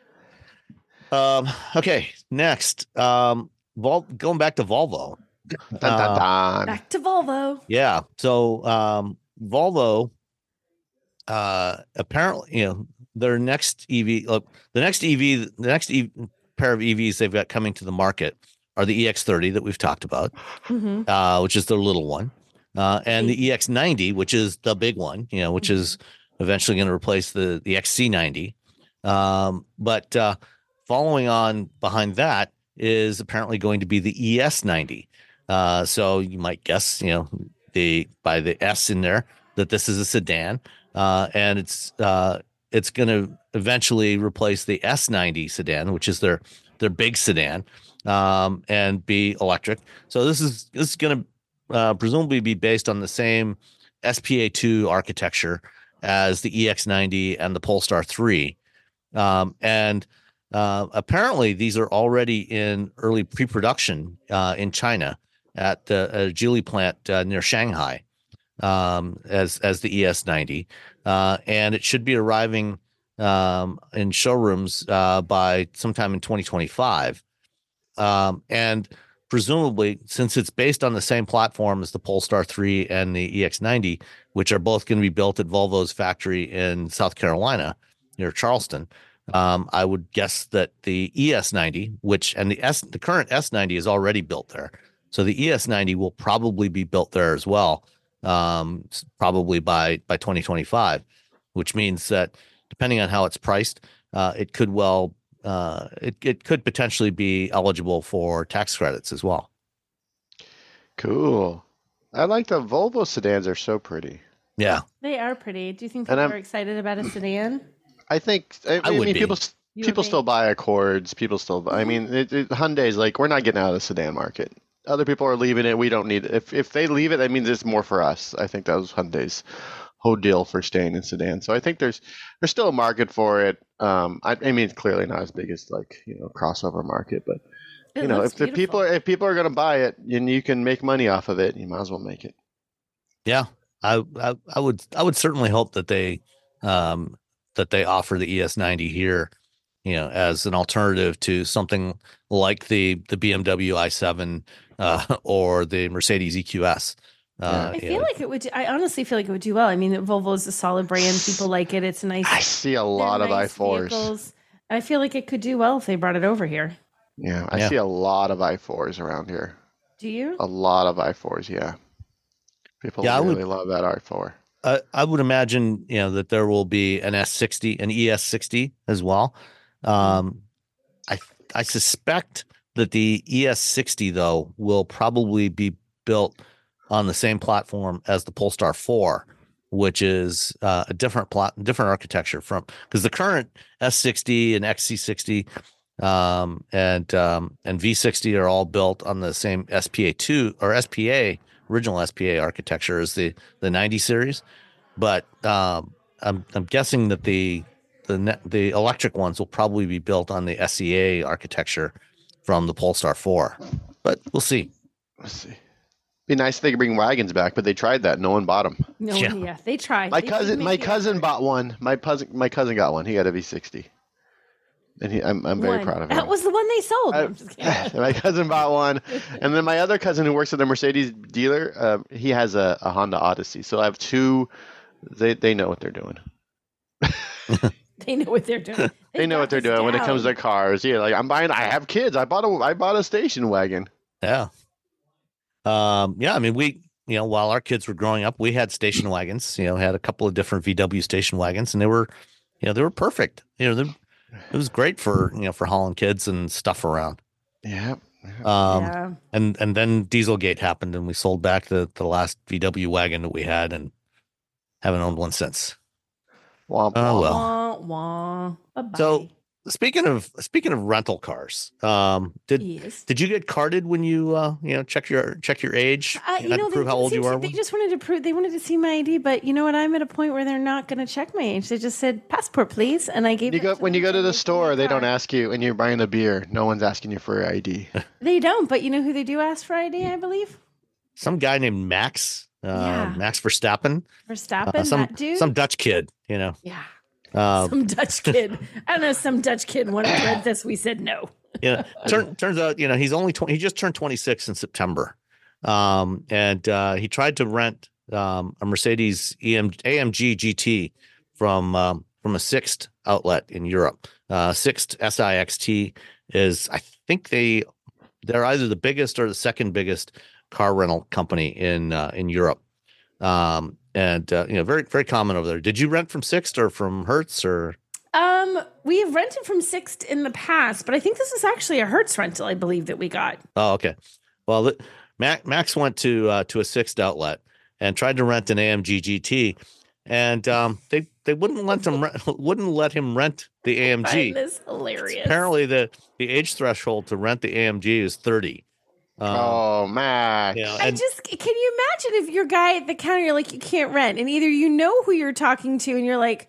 Okay, next, going back to Volvo.
Back to Volvo.
Yeah. So, Volvo, apparently, their next EV, the next pair of EVs they've got coming to the market are the EX30 that we've talked about, which is their little one, and the EX90, which is the big one, which is eventually going to replace the XC90. But following on behind that is apparently going to be the ES90. So you might guess, by the S in there, that this is a sedan, and it's going to eventually replace the S90 sedan, which is their big sedan, and be electric. So this is going to presumably be based on the same SPA2 architecture as the EX90 and the Polestar 3, and apparently these are already in early pre-production in China at the Geely plant near Shanghai, as the ES90, and it should be arriving in showrooms by sometime in 2025, and presumably, since it's based on the same platform as the Polestar 3 and the EX90, which are both going to be built at Volvo's factory in South Carolina near Charleston, I would guess that the ES90, the current S90 is already built there. So the ES90 will probably be built there as well, probably by 2025, which means that depending on how it's priced, it could well it could potentially be eligible for tax credits as well.
Cool. I like the Volvo sedans. Are so pretty.
Yeah,
They are pretty. Do you think people are excited about a sedan?
I think. I
would
mean,
be.
people still buy Accords. People still buy. I mean, Hyundai's like, we're not getting out of the sedan market. Other people are leaving it. We don't need it. If they leave it, that means it's more for us. I think that was Hyundai's whole deal for staying in sedan. So I think there's still a market for it. I mean, it's clearly not as big as like crossover market, but if people are going to buy it and you can make money off of it, you might as well make it.
Yeah, I would certainly hope that they offer the ES90 here, as an alternative to something like the BMW i7 or the Mercedes EQS.
I feel like it would. I honestly feel like it would do well. I mean, Volvo is a solid brand. People like it. It's nice.
I see a lot of i4s.
Vehicles. I feel like it could do well if they brought it over here.
Yeah, I see a lot of i4s around here.
Do you?
A lot of i4s, yeah. People really love that i4.
I would imagine, that there will be an S60, an ES60 as well. I suspect that the ES60 though will probably be built on the same platform as the Polestar 4, which is a different architecture because the current S60 and XC60 and V60 are all built on the same SPA2 or SPA original SPA architecture as the 90 series, but I'm guessing that the electric ones will probably be built on the SEA architecture from the Polestar 4, but we'll see.
Be nice if they could bring wagons back, but they tried that. No one bought them.
Yeah, they tried.
My cousin bought one. My cousin got one. He got a V60, and I'm very proud of him.
That was the one they sold. I'm just kidding.
My cousin bought one, and then my other cousin who works at the Mercedes dealer, he has a Honda Odyssey. So I have two. They know what they're doing.
They know what they're doing.
They know what they're doing when it comes to cars. Yeah, like I have kids. I bought a station wagon.
Yeah. Yeah, I mean, while our kids were growing up, we had station wagons, had a couple of different VW station wagons, and they were perfect. It was great for hauling kids and stuff around.
Yeah.
And then Dieselgate happened, and we sold back the last VW wagon that we had and haven't owned one since.
Womp,
oh, well.
Wah, wah. Bye-bye.
So speaking of rental cars, did you get carded when you check your age? To prove how old you are.
They just wanted to prove. They wanted to see my ID, but you know what? I'm at a point where they're not going to check my age. They just said passport, please, and I gave.
When you go to the store, they don't ask you, and you're buying a beer. No one's asking you for your ID.
They don't, but you know who they do ask for ID? I believe.
Some guy named Max. Max Verstappen.
That dude.
Some Dutch kid.
Yeah. Some Dutch kid. I don't know. Some Dutch kid. When I read this, we said no.
Turns out, he's only 20. He just turned 26 in September. And he tried to rent a Mercedes AMG GT from a Sixt outlet in Europe. Sixt SIXT is, I think they're either the biggest or the second biggest car rental company in Europe. Very, very common over there. Did you rent from Sixt or from Hertz or?
We have rented from Sixt in the past, but I think this is actually a Hertz rental, I believe, that we got.
Oh, okay. Well, Max went to a Sixt outlet and tried to rent an AMG GT, and they wouldn't let him rent the AMG.
I find this hilarious.
Apparently, the age threshold to rent the AMG is 30.
Max.
Can you imagine if your guy at the counter, you're like, you can't rent, and either you know who you're talking to, and you're like,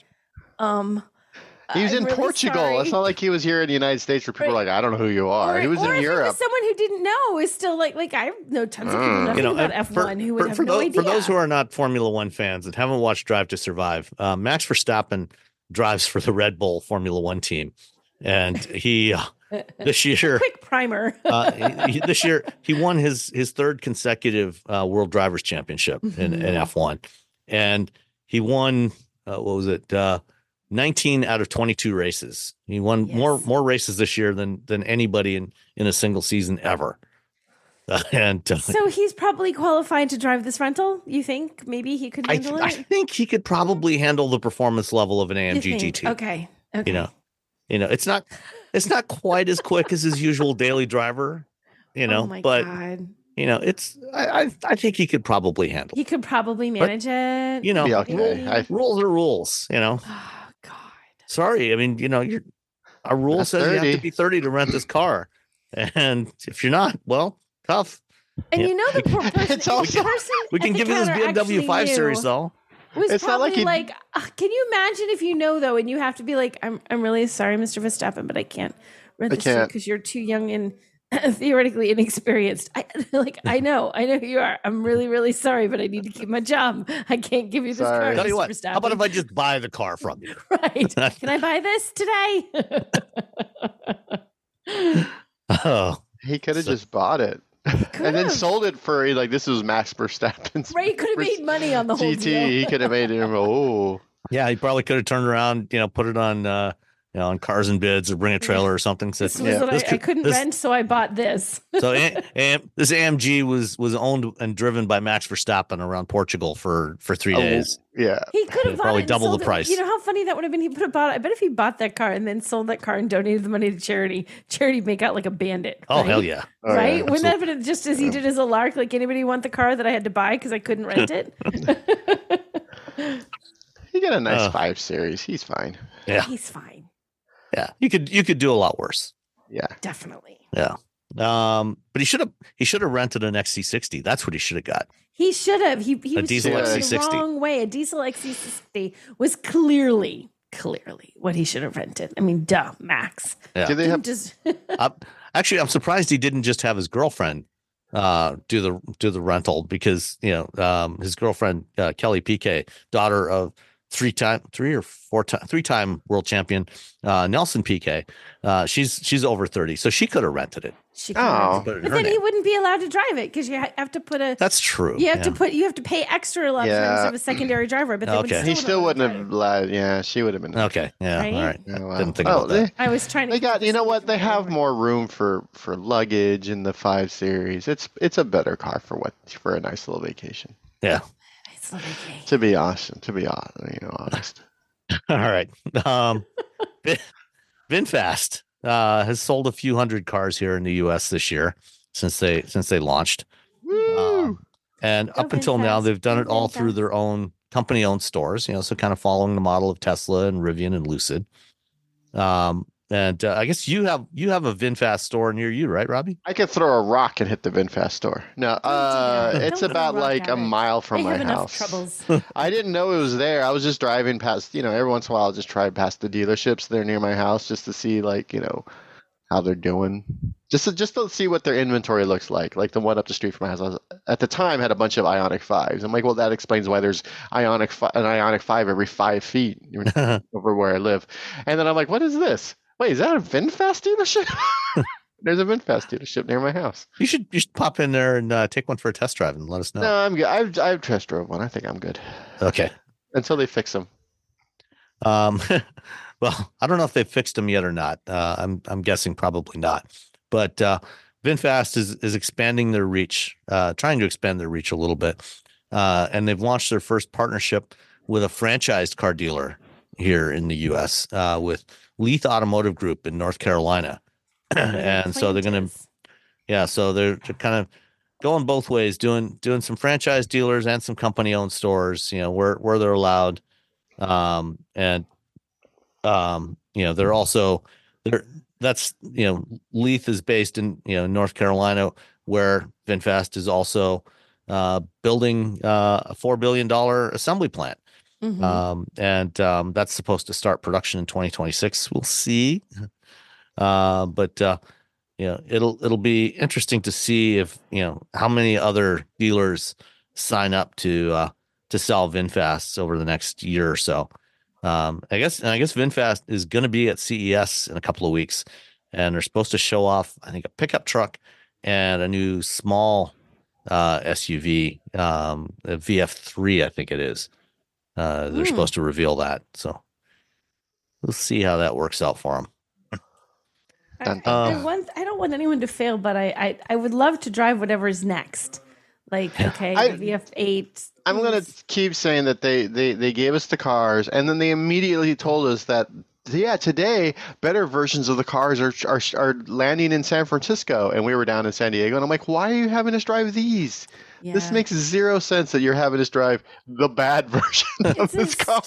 he was in
really
Portugal.
sorry.
It's not like he was here in the United States where people are like, I don't know who you are. He was in Europe.
Or someone who didn't know is still like I know tons of people nothing about F1 who would have no idea.
For those who are not Formula One fans and haven't watched Drive to Survive, Max Verstappen drives for the Red Bull Formula One team, and he. This year,
quick primer.
This year, he won his third consecutive World Drivers' Championship in F1, and he won 19 out of 22 races. He won more races this year than anybody in a single season ever. So
he's probably qualified to drive this rental. You think maybe he could handle it?
I think he could probably handle the performance level of an AMG GT.
Okay.
It's not. it's not quite as quick as his usual daily driver,
Oh my
but
God.
it's I think he could probably handle
He could probably manage it.
it.
Be okay.
Rules are rules,
Oh God.
Sorry, I mean, our rule
That's
says you have
30.
to be 30 to rent this car. And if you're not, well, tough.
And
Yeah.
the poor person,
It's also-
the person
We
at
can
the
give you this
counter
BMW
actually
5
knew,
Series though.
Was
It's not
probably
like
like, can you imagine if you know though, and you have to be like, I'm really sorry, Mr. Verstappen, but I can't rent this
can't.
because you're too young and theoretically inexperienced. I know you are. I'm really, really sorry, but I need to keep my job. I can't give you this
Sorry.
car,
Tell you
Mr.
what,
Verstappen.
how about if I just buy the car from you?
Right? Can I buy this today?
Oh,
He could have just bought it and then sold it for like this was Max Verstappen's.
Right? Could have made money on the whole
GT.
deal.
He could have made it. Oh,
yeah, he probably could have turned around, put it on, on Cars and Bids or Bring a Trailer or something. Said,
This was what I couldn't rent, so I bought this.
So this AMG was owned and driven by Max Verstappen around Portugal for 3 days.
yeah.
He could have bought
Probably
it and
double the
sold it.
price.
You know how funny that would have been? He put have bought. I bet if he bought that car and then sold that car and donated the money to charity, charity make out like a bandit.
Oh,
right?
hell yeah.
Oh,
Right?
yeah.
Wouldn't that have been just as he did as a lark? Like, anybody want the car that I had to buy because I couldn't rent it?
He got a nice 5 Series. He's fine.
Yeah.
He's fine.
Yeah. You could do a lot worse.
Yeah.
Definitely.
Yeah. But he should have rented an XC60. That's what he should have got.
He should have. He
A
was
diesel
going the
XC60.
wrong way. A diesel XC60 was clearly what he should have rented. I mean, duh, Max.
Yeah.
Do they have?
Just
Actually, I'm surprised he didn't just have his girlfriend do the rental because his girlfriend Kelly Piquet, daughter of three-time world champion Nelson Piquet. She's over 30, so she could have rented it.
she could have
Oh.
rented it. But then he wouldn't be allowed to drive it because you have to put a.
That's true.
You have to pay extra a lot of times to
Yeah.
have a secondary driver. But they
Okay.
would
He
still
still
not
wouldn't
let
have
him
allowed. Yeah, she would have been.
Okay. Yeah.
Right?
All right.
Yeah, wow.
Didn't think
Oh,
about that.
drive. I was trying to.
They got. You know what? They have more room for luggage in the 5 Series. It's a better car for a nice little vacation.
Yeah.
It's like, okay.
To be awesome. To be honest.
All right. VinFast has sold a few hundred cars here in the U.S. this year since they launched. And up until now,
VinFast.
they've done it all
VinFast.
through their own company-owned stores. So kind of following the model of Tesla and Rivian and Lucid. And I guess you have a VinFast store near you, right, Robbie?
I could throw a rock and hit the VinFast store. No,
Don't
it's
throw
about
a rock
like
at
a
it.
mile from
They
my
have enough
house.
troubles.
I didn't know it was there. I was just driving past, every once in a while I'll just drive past the dealerships that are near my house just to see how they're doing. Just to see what their inventory looks like. Like the one up the street from my house at the time had a bunch of Ioniq 5s. I'm like, well, that explains why there's an Ioniq 5 every 5 feet over where I live. And then I'm like, what is this? Wait, is that a VinFast dealership? There's a VinFast dealership near my house.
You should pop in there and take one for a test drive and let us know.
No, I'm good. I've test drove one. I think I'm good
Okay.
until they fix them.
Well, I don't know if they've fixed them yet or not. I'm guessing probably not. But VinFast is expanding their reach, trying to expand their reach a little bit. And they've launched their first partnership with a franchised car dealer here in the U.S. With Leith Automotive Group in North Carolina. And so they're going to, so they're kind of going both ways, doing some franchise dealers and some company-owned stores, where they're allowed. They're also Leith is based in North Carolina, where VinFast is also building a $4 billion assembly plant.
Mhm.
That's supposed to start production in 2026. We'll see. But it'll be interesting to see if how many other dealers sign up to sell VinFasts over the next year or so. I guess VinFast is going to be at CES in a couple of weeks, and they're supposed to show off, I think, a pickup truck and a new small SUV, a VF3, I think it is. They're supposed to reveal that, so we'll see how that works out for them.
I don't want anyone to fail, but I would love to drive whatever is next. Like, okay, the VF8.
I'm going to keep saying that they gave us the cars, and then they immediately told us that yeah, today better versions of the cars are landing in San Francisco, and we were down in San Diego, and I'm like, why are you having us drive these? This
Yeah.
makes zero sense that you're having us drive the bad version of this car.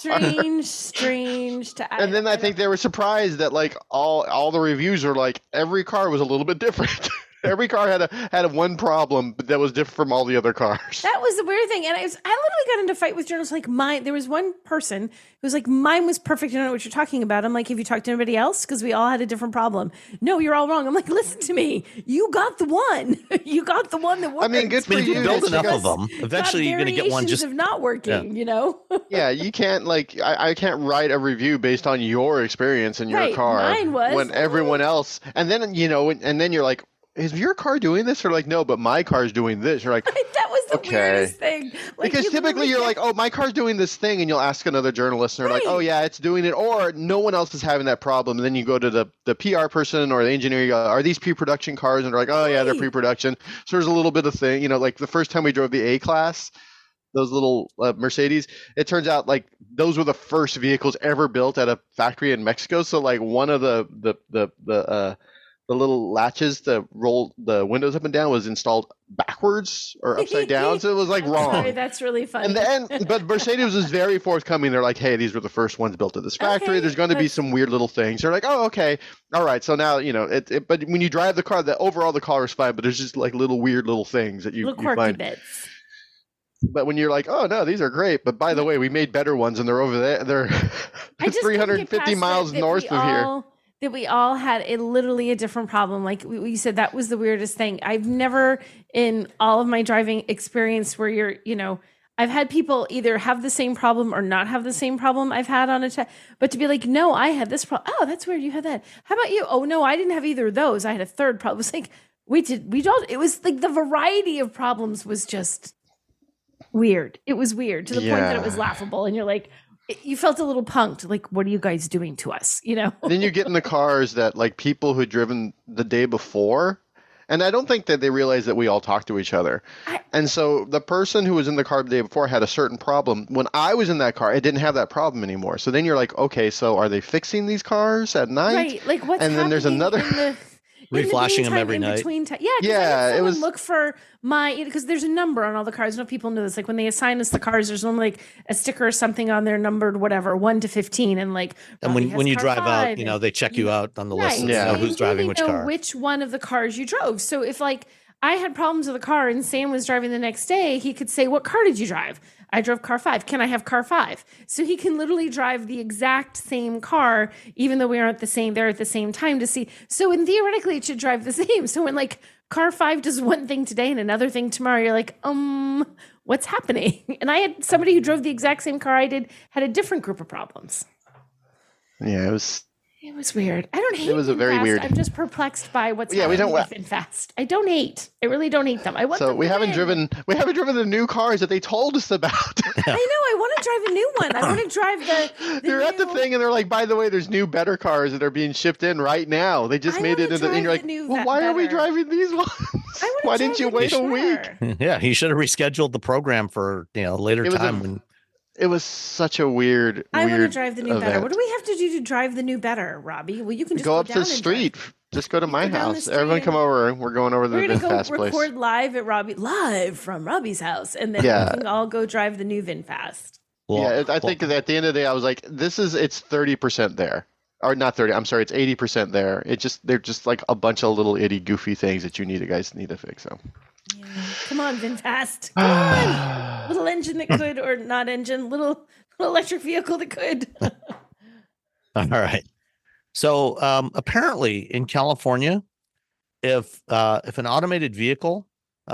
Strange to.
And then I think they were surprised that like all the reviews are like every car was a little bit different. Every car had a one problem that was different from all the other cars.
That was the weird thing. And I literally got into a fight with journalists like mine. There was one person who was like, mine was perfect. I don't know what you're talking about. I'm like, have you talked to anybody else? Because we all had a different problem. No, you're all wrong. I'm like, listen to me. You got the one. You got the one that worked.
I mean, good for
I mean, if
you.
you build enough
Because-
of them, eventually you're going to get one just
of not working, you know?
Yeah, you can't like I can't write a review based on your experience in your
Right,
car
mine was.
when everyone else, and then and then you're like, is your car doing this? Or like, no, but my car's doing this. You're like,
That was the
Okay.
weirdest thing. Like,
because
you
typically
literally
you're
get-
like, oh, my car's doing this thing, and you'll ask another journalist, and they're like,
Right.
oh yeah, it's doing it, or no one else is having that problem. And then you go to the PR person or the engineer, you go, are these pre-production cars? And they're like, oh yeah, they're
Right.
pre-production. So there's a little bit of thing, like the first time we drove the A-Class, those little Mercedes, it turns out like those were the first vehicles ever built at a factory in Mexico. So like one of the little latches to roll the windows up and down was installed backwards or upside down, so it was like
I'm
wrong.
Sorry, that's really funny.
But Mercedes was very forthcoming. They're like, hey, these were the first ones built at this factory.
Okay,
There's going to be
but-
some weird little things. They're like, oh, okay, all right. So now but when you drive the car, overall the car is fine, but there's just like little weird little things that you
Little quirky
find.
bits.
But when you're like, oh no, these are great. But by the way, we made better ones, and they're over there. They're
I just couldn't get
350
past
miles
that
north
we
of here.
all- That we all had literally a different problem. Like we said, that was the weirdest thing. I've never in all of my driving experience where I've had people either have the same problem or not have the same problem I've had on a test. But to be like, no, I had this problem. Oh, that's weird. You had that. How about you? Oh no, I didn't have either of those. I had a third problem. It was like, it was like the variety of problems was just weird. It was weird to the point that it was
Yeah.
laughable. And you're like, you felt a little punked. Like, what are you guys doing to us?
Then you get in the cars that like people who'd driven the day before, and I don't think that they realize that we all talk to each other. And so the person who was in the car the day before had a certain problem. When I was in that car, it didn't have that problem anymore. So then you're like, okay, so are they fixing these cars at night?
Right, like what's
And then there's
happening
another-
in the
Reflashing them
meantime,
every
in
night.
between yeah, 'cause
Yeah,
I had
it
someone
was-
look for because there's a number on all the cars. I know people know this. Like when they assign us the cars, there's normally like a sticker or something on there numbered whatever 1 to 15, and like
And
Robbie has
when you
car
drive
5,
out, they check you out on the list and
Yeah.
know
so
who's
you
driving
really
which
know
car.
which one of the cars you drove. So if like I had problems with the car and Sam was driving the next day, he could say, "What car did you drive?" I drove car 5. Can I have car 5? So he can literally drive the exact same car, even though we aren't there at the same time to see. So in theoretically, it should drive the same. So when like car 5 does one thing today and another thing tomorrow, you're like, what's happening? And I had somebody who drove the exact same car I did, had a different group of problems.
Yeah,
It was weird. I don't hate
It was a very
VinFast.
weird-
I'm just perplexed by what's
Yeah, we
happening
don't-
with VinFast. I don't hate. I really don't hate them. I want
so
them
we
to
haven't
win.
driven the new cars that they told us about.
I know. I want to drive a new one. I want to drive the
You're at the
new-
thing, and they're like, by the way, there's new better cars that are being shipped in right now. They just
I
made it
wanna
into, and you're
drive
like,
the new
well, why are we
Better.
driving these ones?
I wanna
Why
drive
didn't you
the
wait a
new
week?
Better.
Yeah, he should have rescheduled the program for later
It was
time when
It was such a weird.
I want to
weird
drive the new Better.
event.
What do we have to do to drive the new Better, Robbie? Well, you can just
Go up
down
to the
and
street.
drive.
Just go to my
go down the
house.
street
Everyone
and-
come over. We're going over to
We're
the
gonna go
VinFast place.
record live from Robbie's house, and then
Yeah.
we can all go drive the new VinFast.
I think at the end of the day, I was like, it's 30% there. Or not 30, I'm sorry, it's 80% there. They're just like a bunch of little itty goofy things that guys need to fix. So
Come on, VinFast. Come on. Little engine that could, or not engine, little electric vehicle that could.
All right. So apparently in California, if an automated vehicle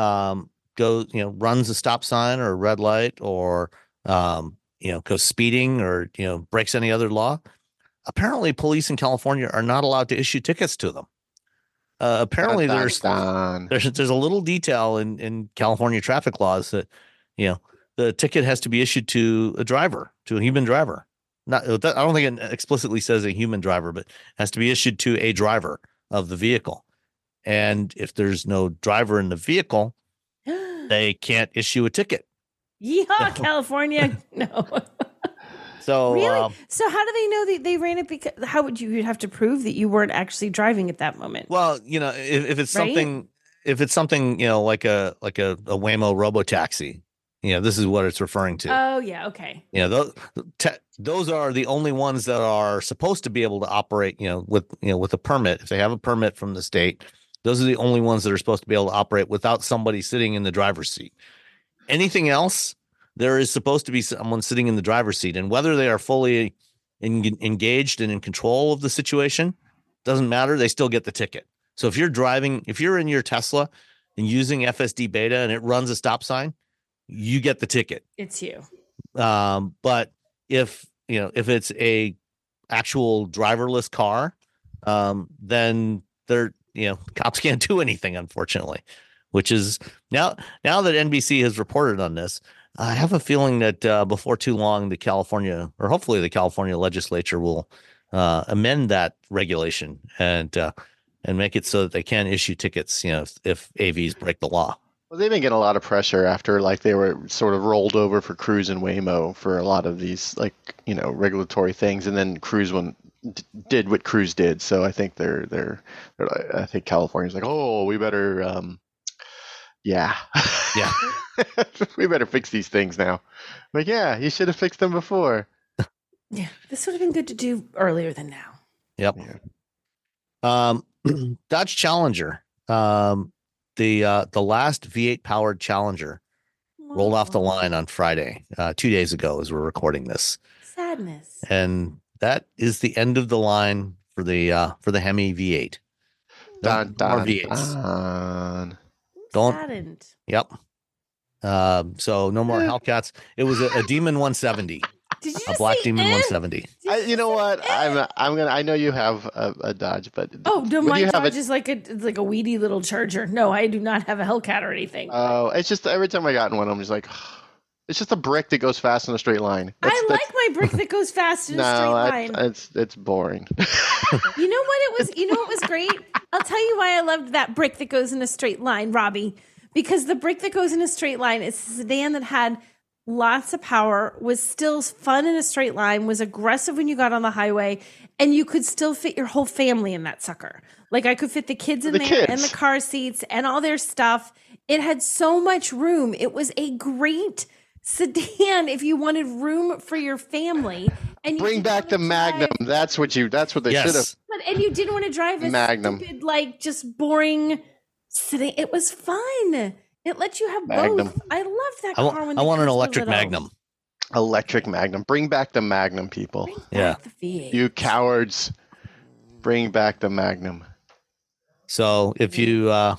runs a stop sign or a red light or goes speeding or breaks any other law, apparently police in California are not allowed to issue tickets to them. Apparently there's a little detail in California traffic laws that the ticket has to be issued to a human driver. I don't think it explicitly says a human driver, but it has to be issued to a driver of the vehicle. And if there's no driver in the vehicle, they can't issue a ticket.
Yeehaw, California. No.
So
Really? So how do they know that they ran it? Because how would you'd have to prove that you weren't actually driving at that moment?
well, if it's
Right?
something, like a Waymo robotaxi, this is what it's referring to.
Oh yeah, okay.
Those are the only ones that are supposed to be able to operate, with a permit. If they have a permit from the state, those are the only ones that are supposed to be able to operate without somebody sitting in the driver's seat. Anything else, there is supposed to be someone sitting in the driver's seat, and whether they are fully engaged and in control of the situation doesn't matter. They still get the ticket. So if you're in your Tesla and using FSD beta and it runs a stop sign, you get the ticket.
It's you.
But if it's a actual driverless car, then cops can't do anything, unfortunately, which is now that NBC has reported on this, I have a feeling that before too long, hopefully the California legislature will amend that regulation and make it so that they can issue tickets, if AVs break the law.
Well, they've been getting a lot of pressure after they were sort of rolled over for Cruise and Waymo for a lot of these regulatory things, and then Cruise did what Cruise did. So I think I think California's like, oh, we better yeah. We better fix these things now. Like, yeah, you should have fixed them before.
Yeah, this would have been good to do earlier than now.
Yep. Yeah. Dodge Challenger. The last V8 powered Challenger rolled off the line on Friday, 2 days ago, as we're recording this.
Sadness.
And that is the end of the line for the Hemi V8. More V8s.
Saddened.
Yep. So no more Hellcats. It was a Demon 170.
Did you
a black Demon 170.
You know what? I know you have a Dodge, but
my Dodge is like a weedy little Charger. No, I do not have a Hellcat or anything.
Oh, it's just every time I got in one, I'm just like, it's just a brick that goes fast in a straight line.
I like my brick that goes fast in a straight line.
It's boring.
You know what was great? I'll tell you why I loved that brick that goes in a straight line, Robbie. Because the brick that goes in a straight line is a sedan that had lots of power, was still fun in a straight line, was aggressive when you got on the highway, and you could still fit your whole family in that sucker. Like I could fit the kids in there and the car seats and all their stuff. It had so much room. It was a great sedan if you wanted room for your family. And you
bring back the Magnum. That's what they should have.
And you didn't want to drive a
Magnum.
stupid, just boring sedan. It was fun. It lets you have
Magnum.
both. I love that car.
I want an electric Magnum.
Electric Magnum. Bring back the Magnum, people.
Bring back the V8.
You cowards. Bring back the Magnum.
So if you, I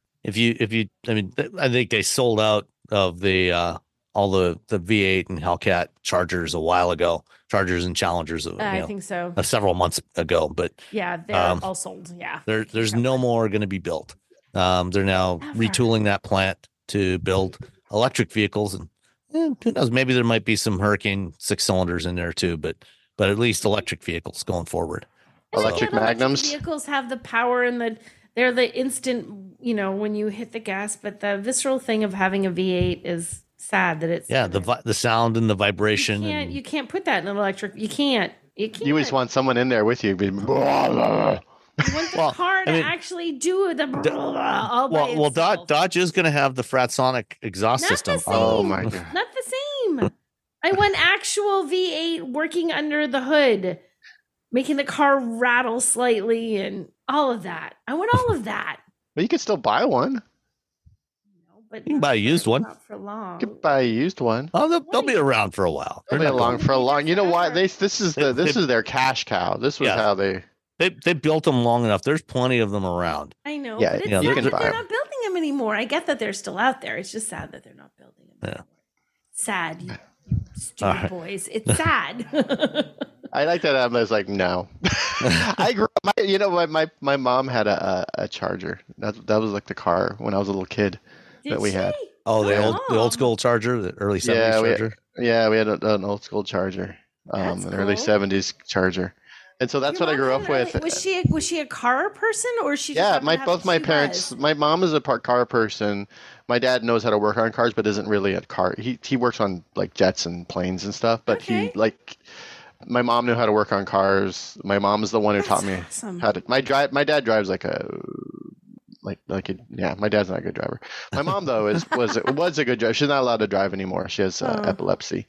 think they sold out of the all the V8 and Hellcat Chargers a while ago. Chargers and Challengers.
I think so.
Several months ago, but
yeah, they're all sold. Yeah,
there's no more going to be built. They're now retooling that plant to build electric vehicles, and who knows, maybe there might be some Hurricane 6-cylinders in there too, but at least electric vehicles going forward.
Electric Magnums.
Electric vehicles have the power and they're the instant, when you hit the gas, but the visceral thing of having a V8 is sad that it's
the sound and the vibration.
You can't put that in an electric. You can't.
You always want someone in there with you.
You want the car to actually do the all by itself.
Well, Dodge is going to have the Fratsonic exhaust system.
Oh my god,
not the same. I want actual V8 working under the hood, making the car rattle slightly and all of that. I want all of that.
Well, you could still buy one.
No, but
you can buy a used one.
Not for long.
You could buy a used one.
Oh, they'll be around for a while.
They'll be along for a long. You know why? This is their cash cow. This was how they.
They built them long enough. There's plenty of them around.
I know.
Yeah,
but
they're
not building them anymore. I get that they're still out there. It's just sad that they're not building them anymore. Sad, you stupid boys. It's sad.
I like that. I was like, no. I grew up. My mom had a Charger. That was like the car when I was a little kid that we had.
Oh, the old school Charger, the early 70s Charger.
We had an old school Charger, an early 70s Charger. And so that's
Your
what I
mom
grew up
hadn't really-
with.
Was she a car person, or she? Just
Yeah,
happened to have
both
what
my
she
parents.
was?
My mom is a car person. My dad knows how to work on cars, but isn't really a car. He works on like jets and planes and stuff. But
Okay.
my mom knew how to work on cars. My mom is the one who taught me
awesome.
how to. My dad drives like a. My dad's not a good driver. My mom though was a good driver. She's not allowed to drive anymore. She has epilepsy.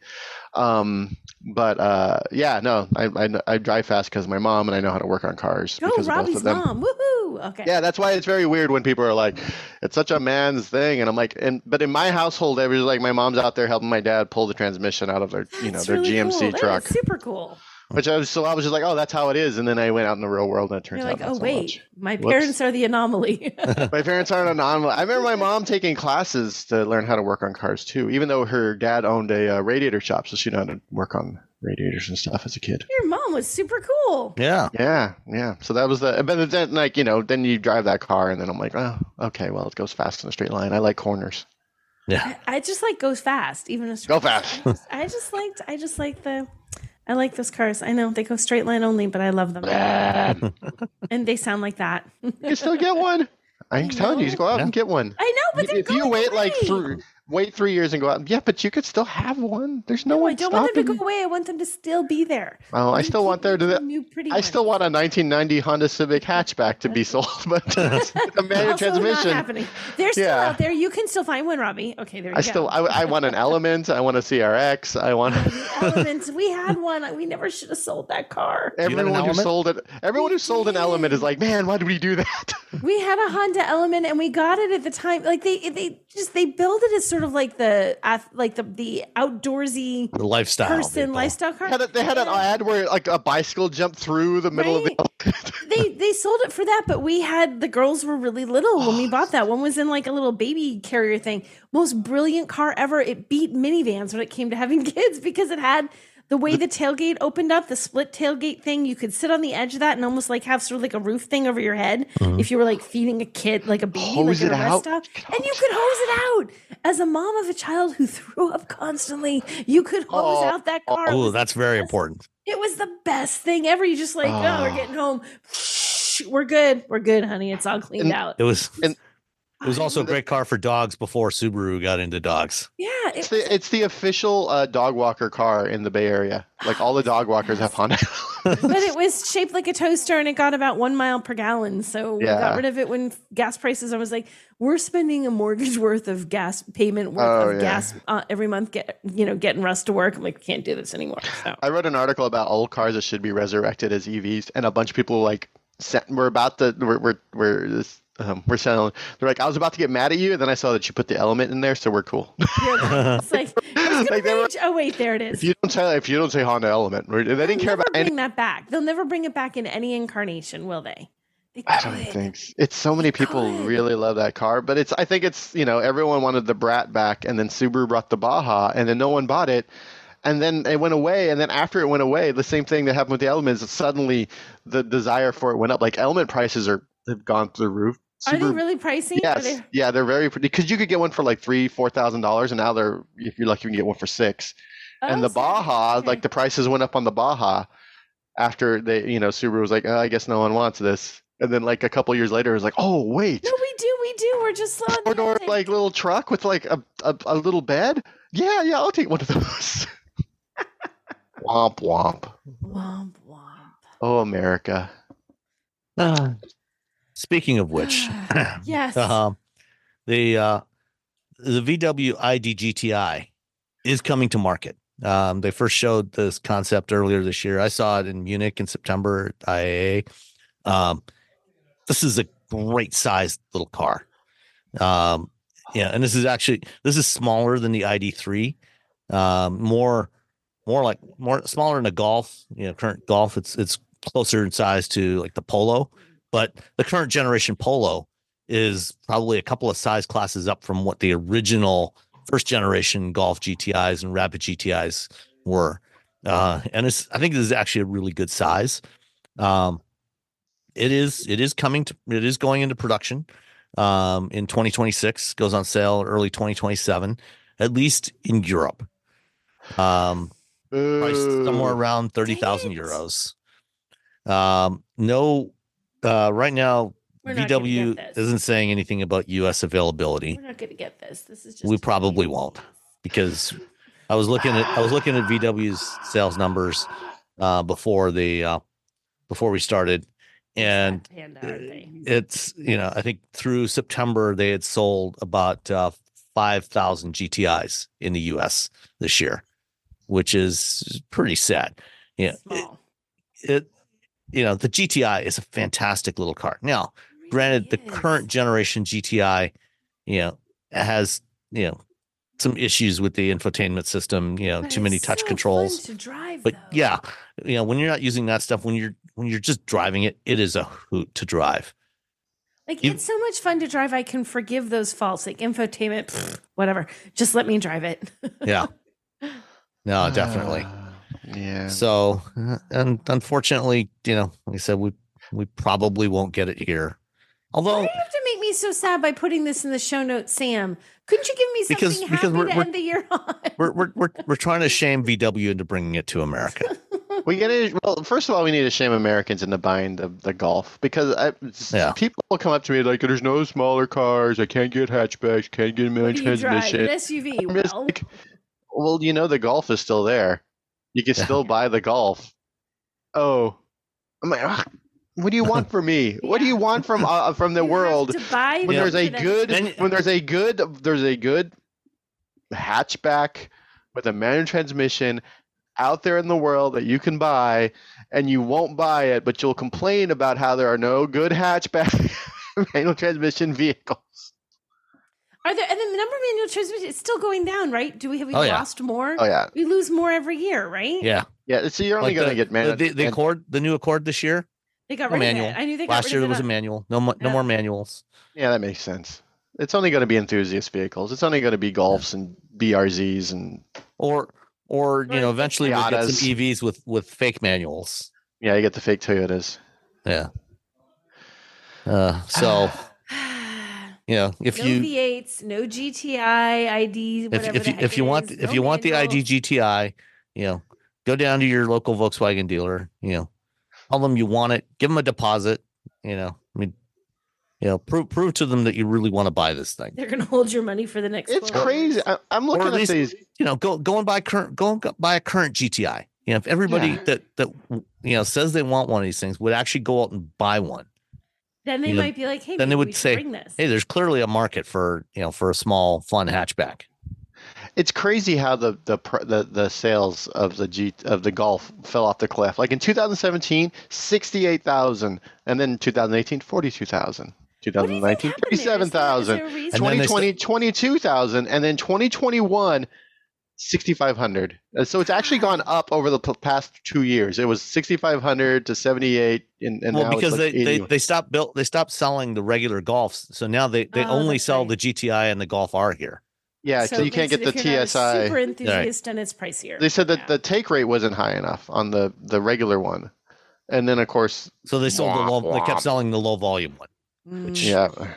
I drive fast because of my mom, and I know how to work on cars
Go,
because of both
Robbie's
of them.
mom! Woohoo! Okay.
Yeah, that's why it's very weird when people are like, "It's such a man's thing," and I'm like, but in my household, it was like my mom's out there helping my dad pull the transmission out of their,
That's
their
really
GMC
cool.
truck.
That is super cool.
Which I was just like, "Oh, that's how it is," and then I went out in the real world, and it turns
You're
out
like,
not
oh
so
wait,
much.
my
Whoops.
parents are the anomaly.
My parents aren't anomalous. I remember my mom taking classes to learn how to work on cars too, even though her dad owned a radiator shop, so she knew how to work on radiators and stuff as a kid.
Your mom was super cool.
Yeah.
Yeah. So that was but then then you drive that car, and then I'm like, oh, okay, well, it goes fast in a straight line. I like corners.
Yeah.
I just like goes fast, even a
Go fast.
I like those cars. I know they go straight line only, but I love them. And they sound like that.
You can still get one. I'm telling you, just go out and get one.
I know, but they're
If you
going
wait
away.
wait 3 years and go out, yeah, but you could still have one. There's no
No,
one
I don't want them to
stopping
go away. I want them to still be there.
Oh, I still want there to.
New pretty
I still want a 1990 Honda Civic hatchback to be sold, but a manual
also
transmission.
not happening. They're still
Yeah.
out there. You can still find one, Robbie. Okay, there you go.
I want an Element. I want a CRX. I want
Elements. We had one. We never should have sold that car.
everyone who
Element?
sold it. Everyone who sold an Element is like, man, why did we do that?
We had a Honda Element, and we got it at the time. Like they build it as sort of like the outdoorsy
The lifestyle.
person
vehicle.
lifestyle car.
They had an ad where like a bicycle jumped through the middle of the.
They sold it for that, but the girls were really little when we bought that. One was in like a little baby carrier thing. Most brilliant car ever. It beat minivans when it came to having kids because it had the way the tailgate opened up, the split tailgate thing. You could sit on the edge of that and almost like have sort of like a roof thing over your head if you were like feeding a kid, like a baby,
Hose
like
it
at a rest
out?
stop. And you could hose it out. As a mom of a child who threw up constantly, you could hose out that car. It
Oh,
was
that's very important.
It was the best thing ever. You just like, oh, we're getting home. We're good. We're good, honey. It's all cleaned out.
It was also a great car for dogs before Subaru got into dogs.
Yeah.
It's the official dog walker car in the Bay Area. Like all the dog walkers have Honda.
But it was shaped like a toaster and it got about 1 mile per gallon. So we got rid of it when gas prices, I was like, we're spending a mortgage worth of gas payment worth of gas every month, getting Russ to work. I'm like, can't do this anymore. So
I wrote an article about old cars that should be resurrected as EVs, and a bunch of people were like, we're selling. They're like, I was about to get mad at you, and then I saw that you put the Element in there, so we're cool.
it's like, oh wait, there it is.
If you don't say Honda Element, they didn't care about
bring
any.
that back. They'll never bring it back in any incarnation, will they?
I don't think it's so many people really love that car, but I think it's everyone wanted the Brat back, and then Subaru brought the Baja, and then no one bought it. And then it went away, and then after it went away, the same thing that happened with the Element is suddenly the desire for it went up. Like Element prices have gone through the roof.
Are they really pricey?
Yes, they're very because you could get one for like $3,000-$4,000, and now if you're lucky, you can get one for $6,000. And the Baja, like the prices went up on the Baja after Subaru was like, I guess no one wants this, and then like a couple years later, it was like, oh wait,
no, we do. We're just slowing down.
4-door like little truck with like a little bed. Yeah, I'll take one of those. Womp womp.
Womp womp.
Oh, America.
Speaking of which,
yes,
the VW ID GTI is coming to market. They first showed this concept earlier this year. I saw it in Munich in September at IAA. This is a great sized little car. And this is smaller than the ID3. More smaller than a Golf. Current Golf. It's closer in size to like the Polo. But the current generation Polo is probably a couple of size classes up from what the original first generation Golf GTIs and Rapid GTIs were. And I think this is actually a really good size. It is going into production in 2026, goes on sale early 2027, at least in Europe. Priced somewhere around 30,000 euros. No, right now,
We're not gonna
VW
get this.
isn't saying anything about U.S. availability.
We're not going to get this. This is just
We probably won't, because I was looking at VW's sales numbers before we started, and
Panda, aren't they?
it's, I think through September they had sold about 5,000 GTIs in the U.S. this year, which is pretty sad.
Small.
The GTI is a fantastic little car. Now, granted, the current generation GTI, has, some issues with the infotainment system, too many touch controls.
Fun to drive,
But
though.
yeah, when you're not using that stuff, when you're just driving it, it is a hoot to drive.
Like, it's so much fun to drive. I can forgive those faults, like infotainment, whatever. Just let me drive it.
Yeah. No, definitely.
Yeah.
So, and unfortunately, like I said, we probably won't get it here. Although,
Why do you have to make me so sad by putting this in the show notes, Sam? Couldn't you give me something happy to end the year on?
we're trying to shame VW into bringing it to America.
Well, first of all, we need to shame Americans into buying the Golf, because people will come up to me like, "There's no smaller cars. I can't get hatchbacks. Can't get a manual transmission."
An SUV.
I'm just like, well, the Golf is still there. You can still buy the Golf. Oh, I'm like, what do you want from me? What do you want from the world? When there's a good hatchback with a manual transmission out there in the world that you can buy, and you won't buy it, but you'll complain about how there are no good hatchback manual transmission vehicles.
Are there? And then the number of manual transmission is still going down, right? Do we lost more?
Oh yeah,
we lose more every year, right?
Yeah.
So you're only going to get manual.
The Accord, the new Accord this year.
They got rid of it. I knew they got
last
rid
year
of
there was a manual. No more manuals.
Yeah, that makes sense. It's only going to be enthusiast vehicles. It's only going to be Golfs and BRZs and
or eventually we'll get some EVs with fake manuals.
Yeah, you get the fake Toyotas.
Yeah. So if
no
you
V8s, no GTI, ID, whatever.
If you want the ID GTI, go down to your local Volkswagen dealer. Tell them you want it. Give them a deposit. Prove to them that you really want to buy this thing.
They're going to hold your money for the next.
It's crazy. I'm looking at these.
Go and buy a current GTI. If everybody that says they want one of these things would actually go out and buy one,
then they might be like, hey,
then they would say,
bring this.
Hey, there's clearly a market for a small fun hatchback.
It's crazy how the sales of the Golf fell off the cliff. Like in 2017, 68,000, and then 2018, 42,000. 2019, 37,000. 2020, 22,000, and then 2021, 6,500. So it's actually gone up over the past 2 years. It was 6,500 to 78, and now
because
it's like
they stopped selling the regular Golfs, so now they only sell the GTI and the Golf R here.
Yeah, so you can't get the TSI.
Super enthusiast, and it's pricier.
They said that the take rate wasn't high enough on the regular one, and then of course,
so they sold they kept selling the low volume one. Which,
we're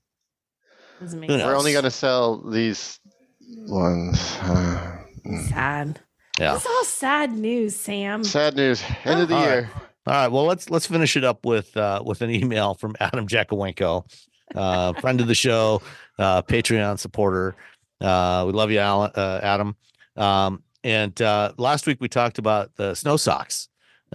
only going to sell these ones.
Sad.
Yeah,
it's all sad news, Sam.
Sad news. End of the year.
All right. Well, let's finish it up with an email from Adam Jakowenko, friend of the show, Patreon supporter. We love you, Adam. And last week we talked about the snow socks.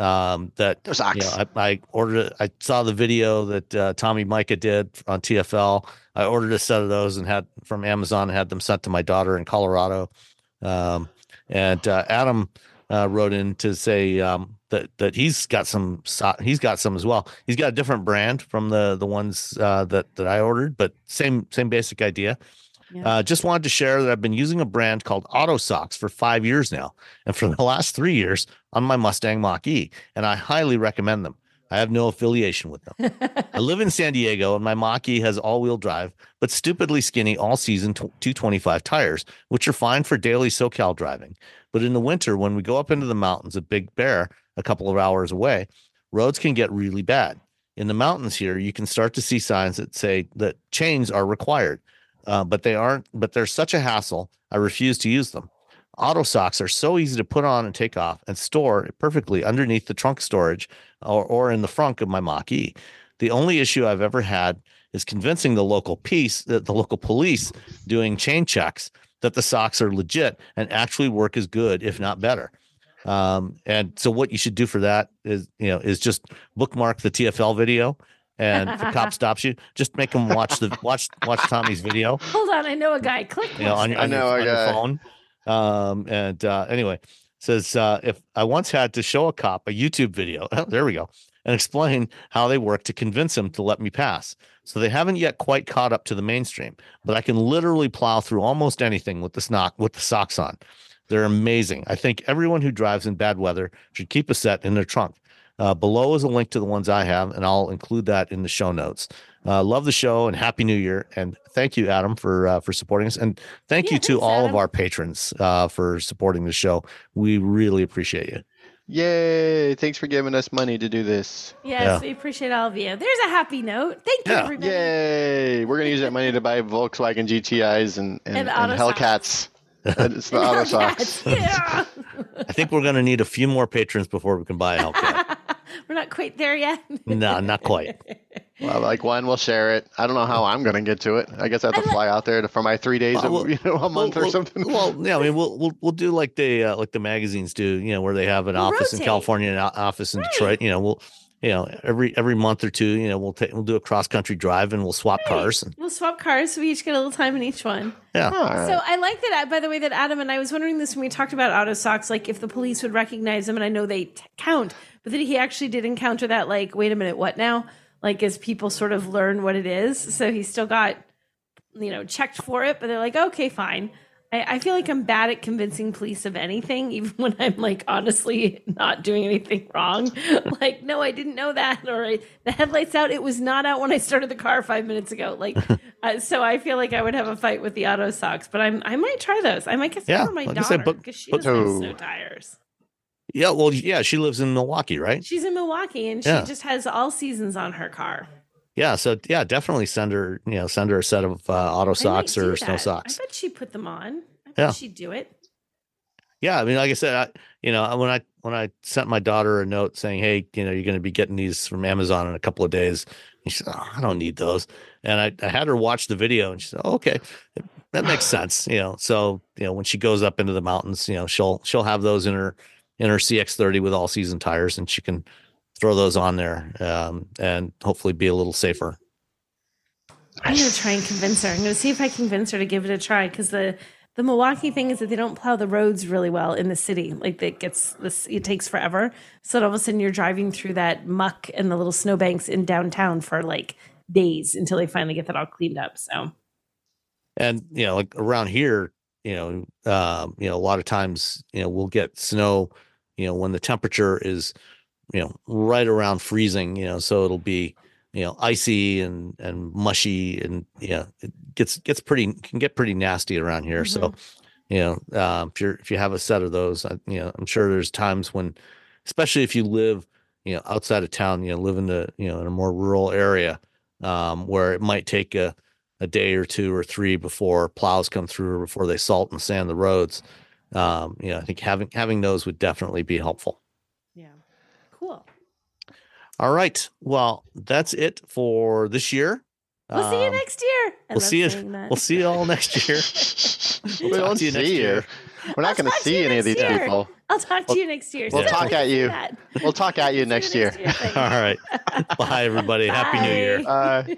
I ordered. I saw the video that Tommy Micah did on TFL. I ordered a set of those and had from Amazon and had them sent to my daughter in Colorado. And Adam wrote in to say that he's got some. He's got some as well. He's got a different brand from the ones that I ordered, but same basic idea. Yeah. Just wanted to share that I've been using a brand called Auto Socks for 5 years now, and for the last 3 years on my Mustang Mach-E, and I highly recommend them. I have no affiliation with them. I live in San Diego, and my Mach-E has all-wheel drive, but stupidly skinny all-season 225 tires, which are fine for daily SoCal driving. But in the winter, when we go up into the mountains of Big Bear, a couple of hours away, roads can get really bad. In the mountains here, you can start to see signs that say that chains are required. But they aren't. But they're such a hassle. I refuse to use them. Auto socks are so easy to put on and take off and store perfectly underneath the trunk storage or in the front of my Mach-E. The only issue I've ever had is convincing the local police doing chain checks that the socks are legit and actually work as good, if not better. And so what you should do for that is just bookmark the TFL video. And if a cop stops you, just make them watch Tommy's video.
Hold on, I know a guy. Click.
On your phone. Anyway, says if I once had to show a cop a YouTube video, there we go, and explain how they work to convince him to let me pass. So they haven't yet quite caught up to the mainstream, but I can literally plow through almost anything with the socks on. They're amazing. I think everyone who drives in bad weather should keep a set in their trunk. Below is a link to the ones I have, and I'll include that in the show notes. Love the show and Happy New Year. And thank you, Adam, for supporting us. And thank you to all of our patrons for supporting the show. We really appreciate you.
Yay. Thanks for giving us money to do this.
Yes, we appreciate all of you. There's a happy note. Thank you, everybody.
Yay. We're going to use that money to buy Volkswagen GTIs and Hellcats. It's the auto socks.
Yeah.
I think we're going to need a few more patrons before we can buy a Hellcat.
We're not quite there yet.
No, not quite.
Well, like one will share it. I don't know how I'm going to get to it. I guess I have to fly out there for my 3 days a month or something.
Well, yeah, I mean, we'll do like the magazines do, where they have an office in California and an office in Detroit. Every month or two, we'll do a cross country drive and we'll swap cars.
We'll swap cars, so we each get a little time in each one.
Yeah.
Right.
So I like that. By the way, that Adam and I was wondering this when we talked about auto socks, like if the police would recognize them, and I know they count, but then he actually did encounter that. Like, wait a minute, what now? Like, as people sort of learn what it is, so he still got, checked for it, but they're like, okay, fine. I feel like I'm bad at convincing police of anything, even when I'm like honestly not doing anything wrong. Like, no, I didn't know that, or the headlight's out. It was not out when I started the car 5 minutes ago. Like, so I feel like I would have a fight with the auto socks, but I might try those. I might get some for my daughter because she doesn't have snow tires.
Yeah, well, yeah, she lives in Milwaukee, right?
She's in Milwaukee, and she just has all seasons on her car.
Yeah, so definitely send her a set of auto socks or snow socks.
I bet she'd put them on. I bet she'd do it.
Yeah, I mean, like I said, when I sent my daughter a note saying, "Hey, you're going to be getting these from Amazon in a couple of days," and she said, "Oh, I don't need those." And I had her watch the video, and she said, "Oh, okay, that makes sense." So when she goes up into the mountains, she'll have those in her CX-30 with all season tires, and she can throw those on there and hopefully be a little safer.
I'm going to try and convince her. I'm going to see if I can convince her to give it a try, because the Milwaukee thing is that they don't plow the roads really well in the city. Like, it takes forever. So all of a sudden you're driving through that muck and the little snowbanks in downtown for like days until they finally get that all cleaned up. So,
and like around here, a lot of times, we'll get snow, when the temperature is, right around freezing, so it'll be, icy and mushy, and it can get pretty nasty around here. Mm-hmm. So, if you have a set of those, I'm sure there's times when, especially if you live, outside of town, live in in a more rural area, where it might take a day or 2 or 3 before plows come through, or before they salt and sand the roads. I think having those would definitely be helpful.
Yeah. Cool.
All right. Well, that's it for this year.
We'll see you next year.
We'll see you all next year.
We won't see you. We're not going to see any of these people.
I'll talk to you next year.
We'll talk at you. We'll talk at you next year.
All right. Bye, everybody.
Bye.
Happy New Year.
Bye.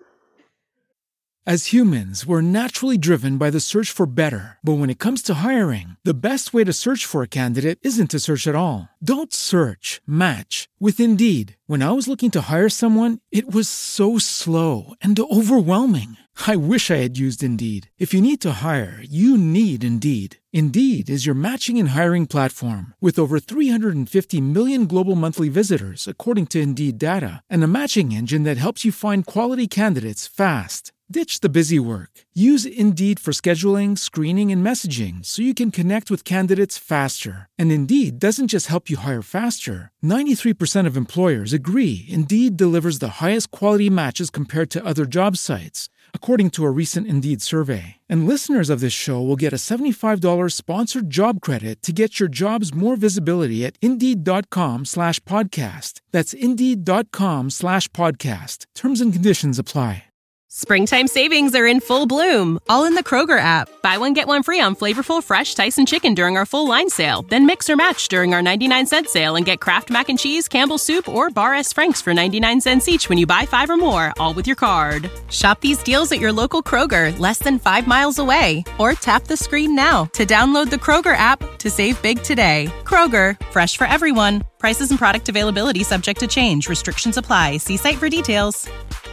As humans, we're naturally driven by the search for better. But when it comes to hiring, the best way to search for a candidate isn't to search at all. Don't search, match with Indeed. When I was looking to hire someone, it was so slow and overwhelming. I wish I had used Indeed. If you need to hire, you need Indeed. Indeed is your matching and hiring platform with over 350 million global monthly visitors, according to Indeed data, and a matching engine that helps you find quality candidates fast. Ditch the busy work. Use Indeed for scheduling, screening, and messaging so you can connect with candidates faster. And Indeed doesn't just help you hire faster. 93% of employers agree Indeed delivers the highest quality matches compared to other job sites, according to a recent Indeed survey. And listeners of this show will get a $75 sponsored job credit to get your jobs more visibility at Indeed.com/podcast. That's Indeed.com/podcast. Terms and conditions apply.
Springtime savings are in full bloom, all in the Kroger app. Buy one, get one free on flavorful fresh Tyson chicken during our full line sale. Then mix or match during our 99-cent sale and get Kraft Mac and Cheese, Campbell's Soup, or Bar S. Frank's for 99 cents each when you buy 5 or more, all with your card. Shop these deals at your local Kroger, less than 5 miles away. Or tap the screen now to download the Kroger app to save big today. Kroger, fresh for everyone. Prices and product availability subject to change. Restrictions apply. See site for details.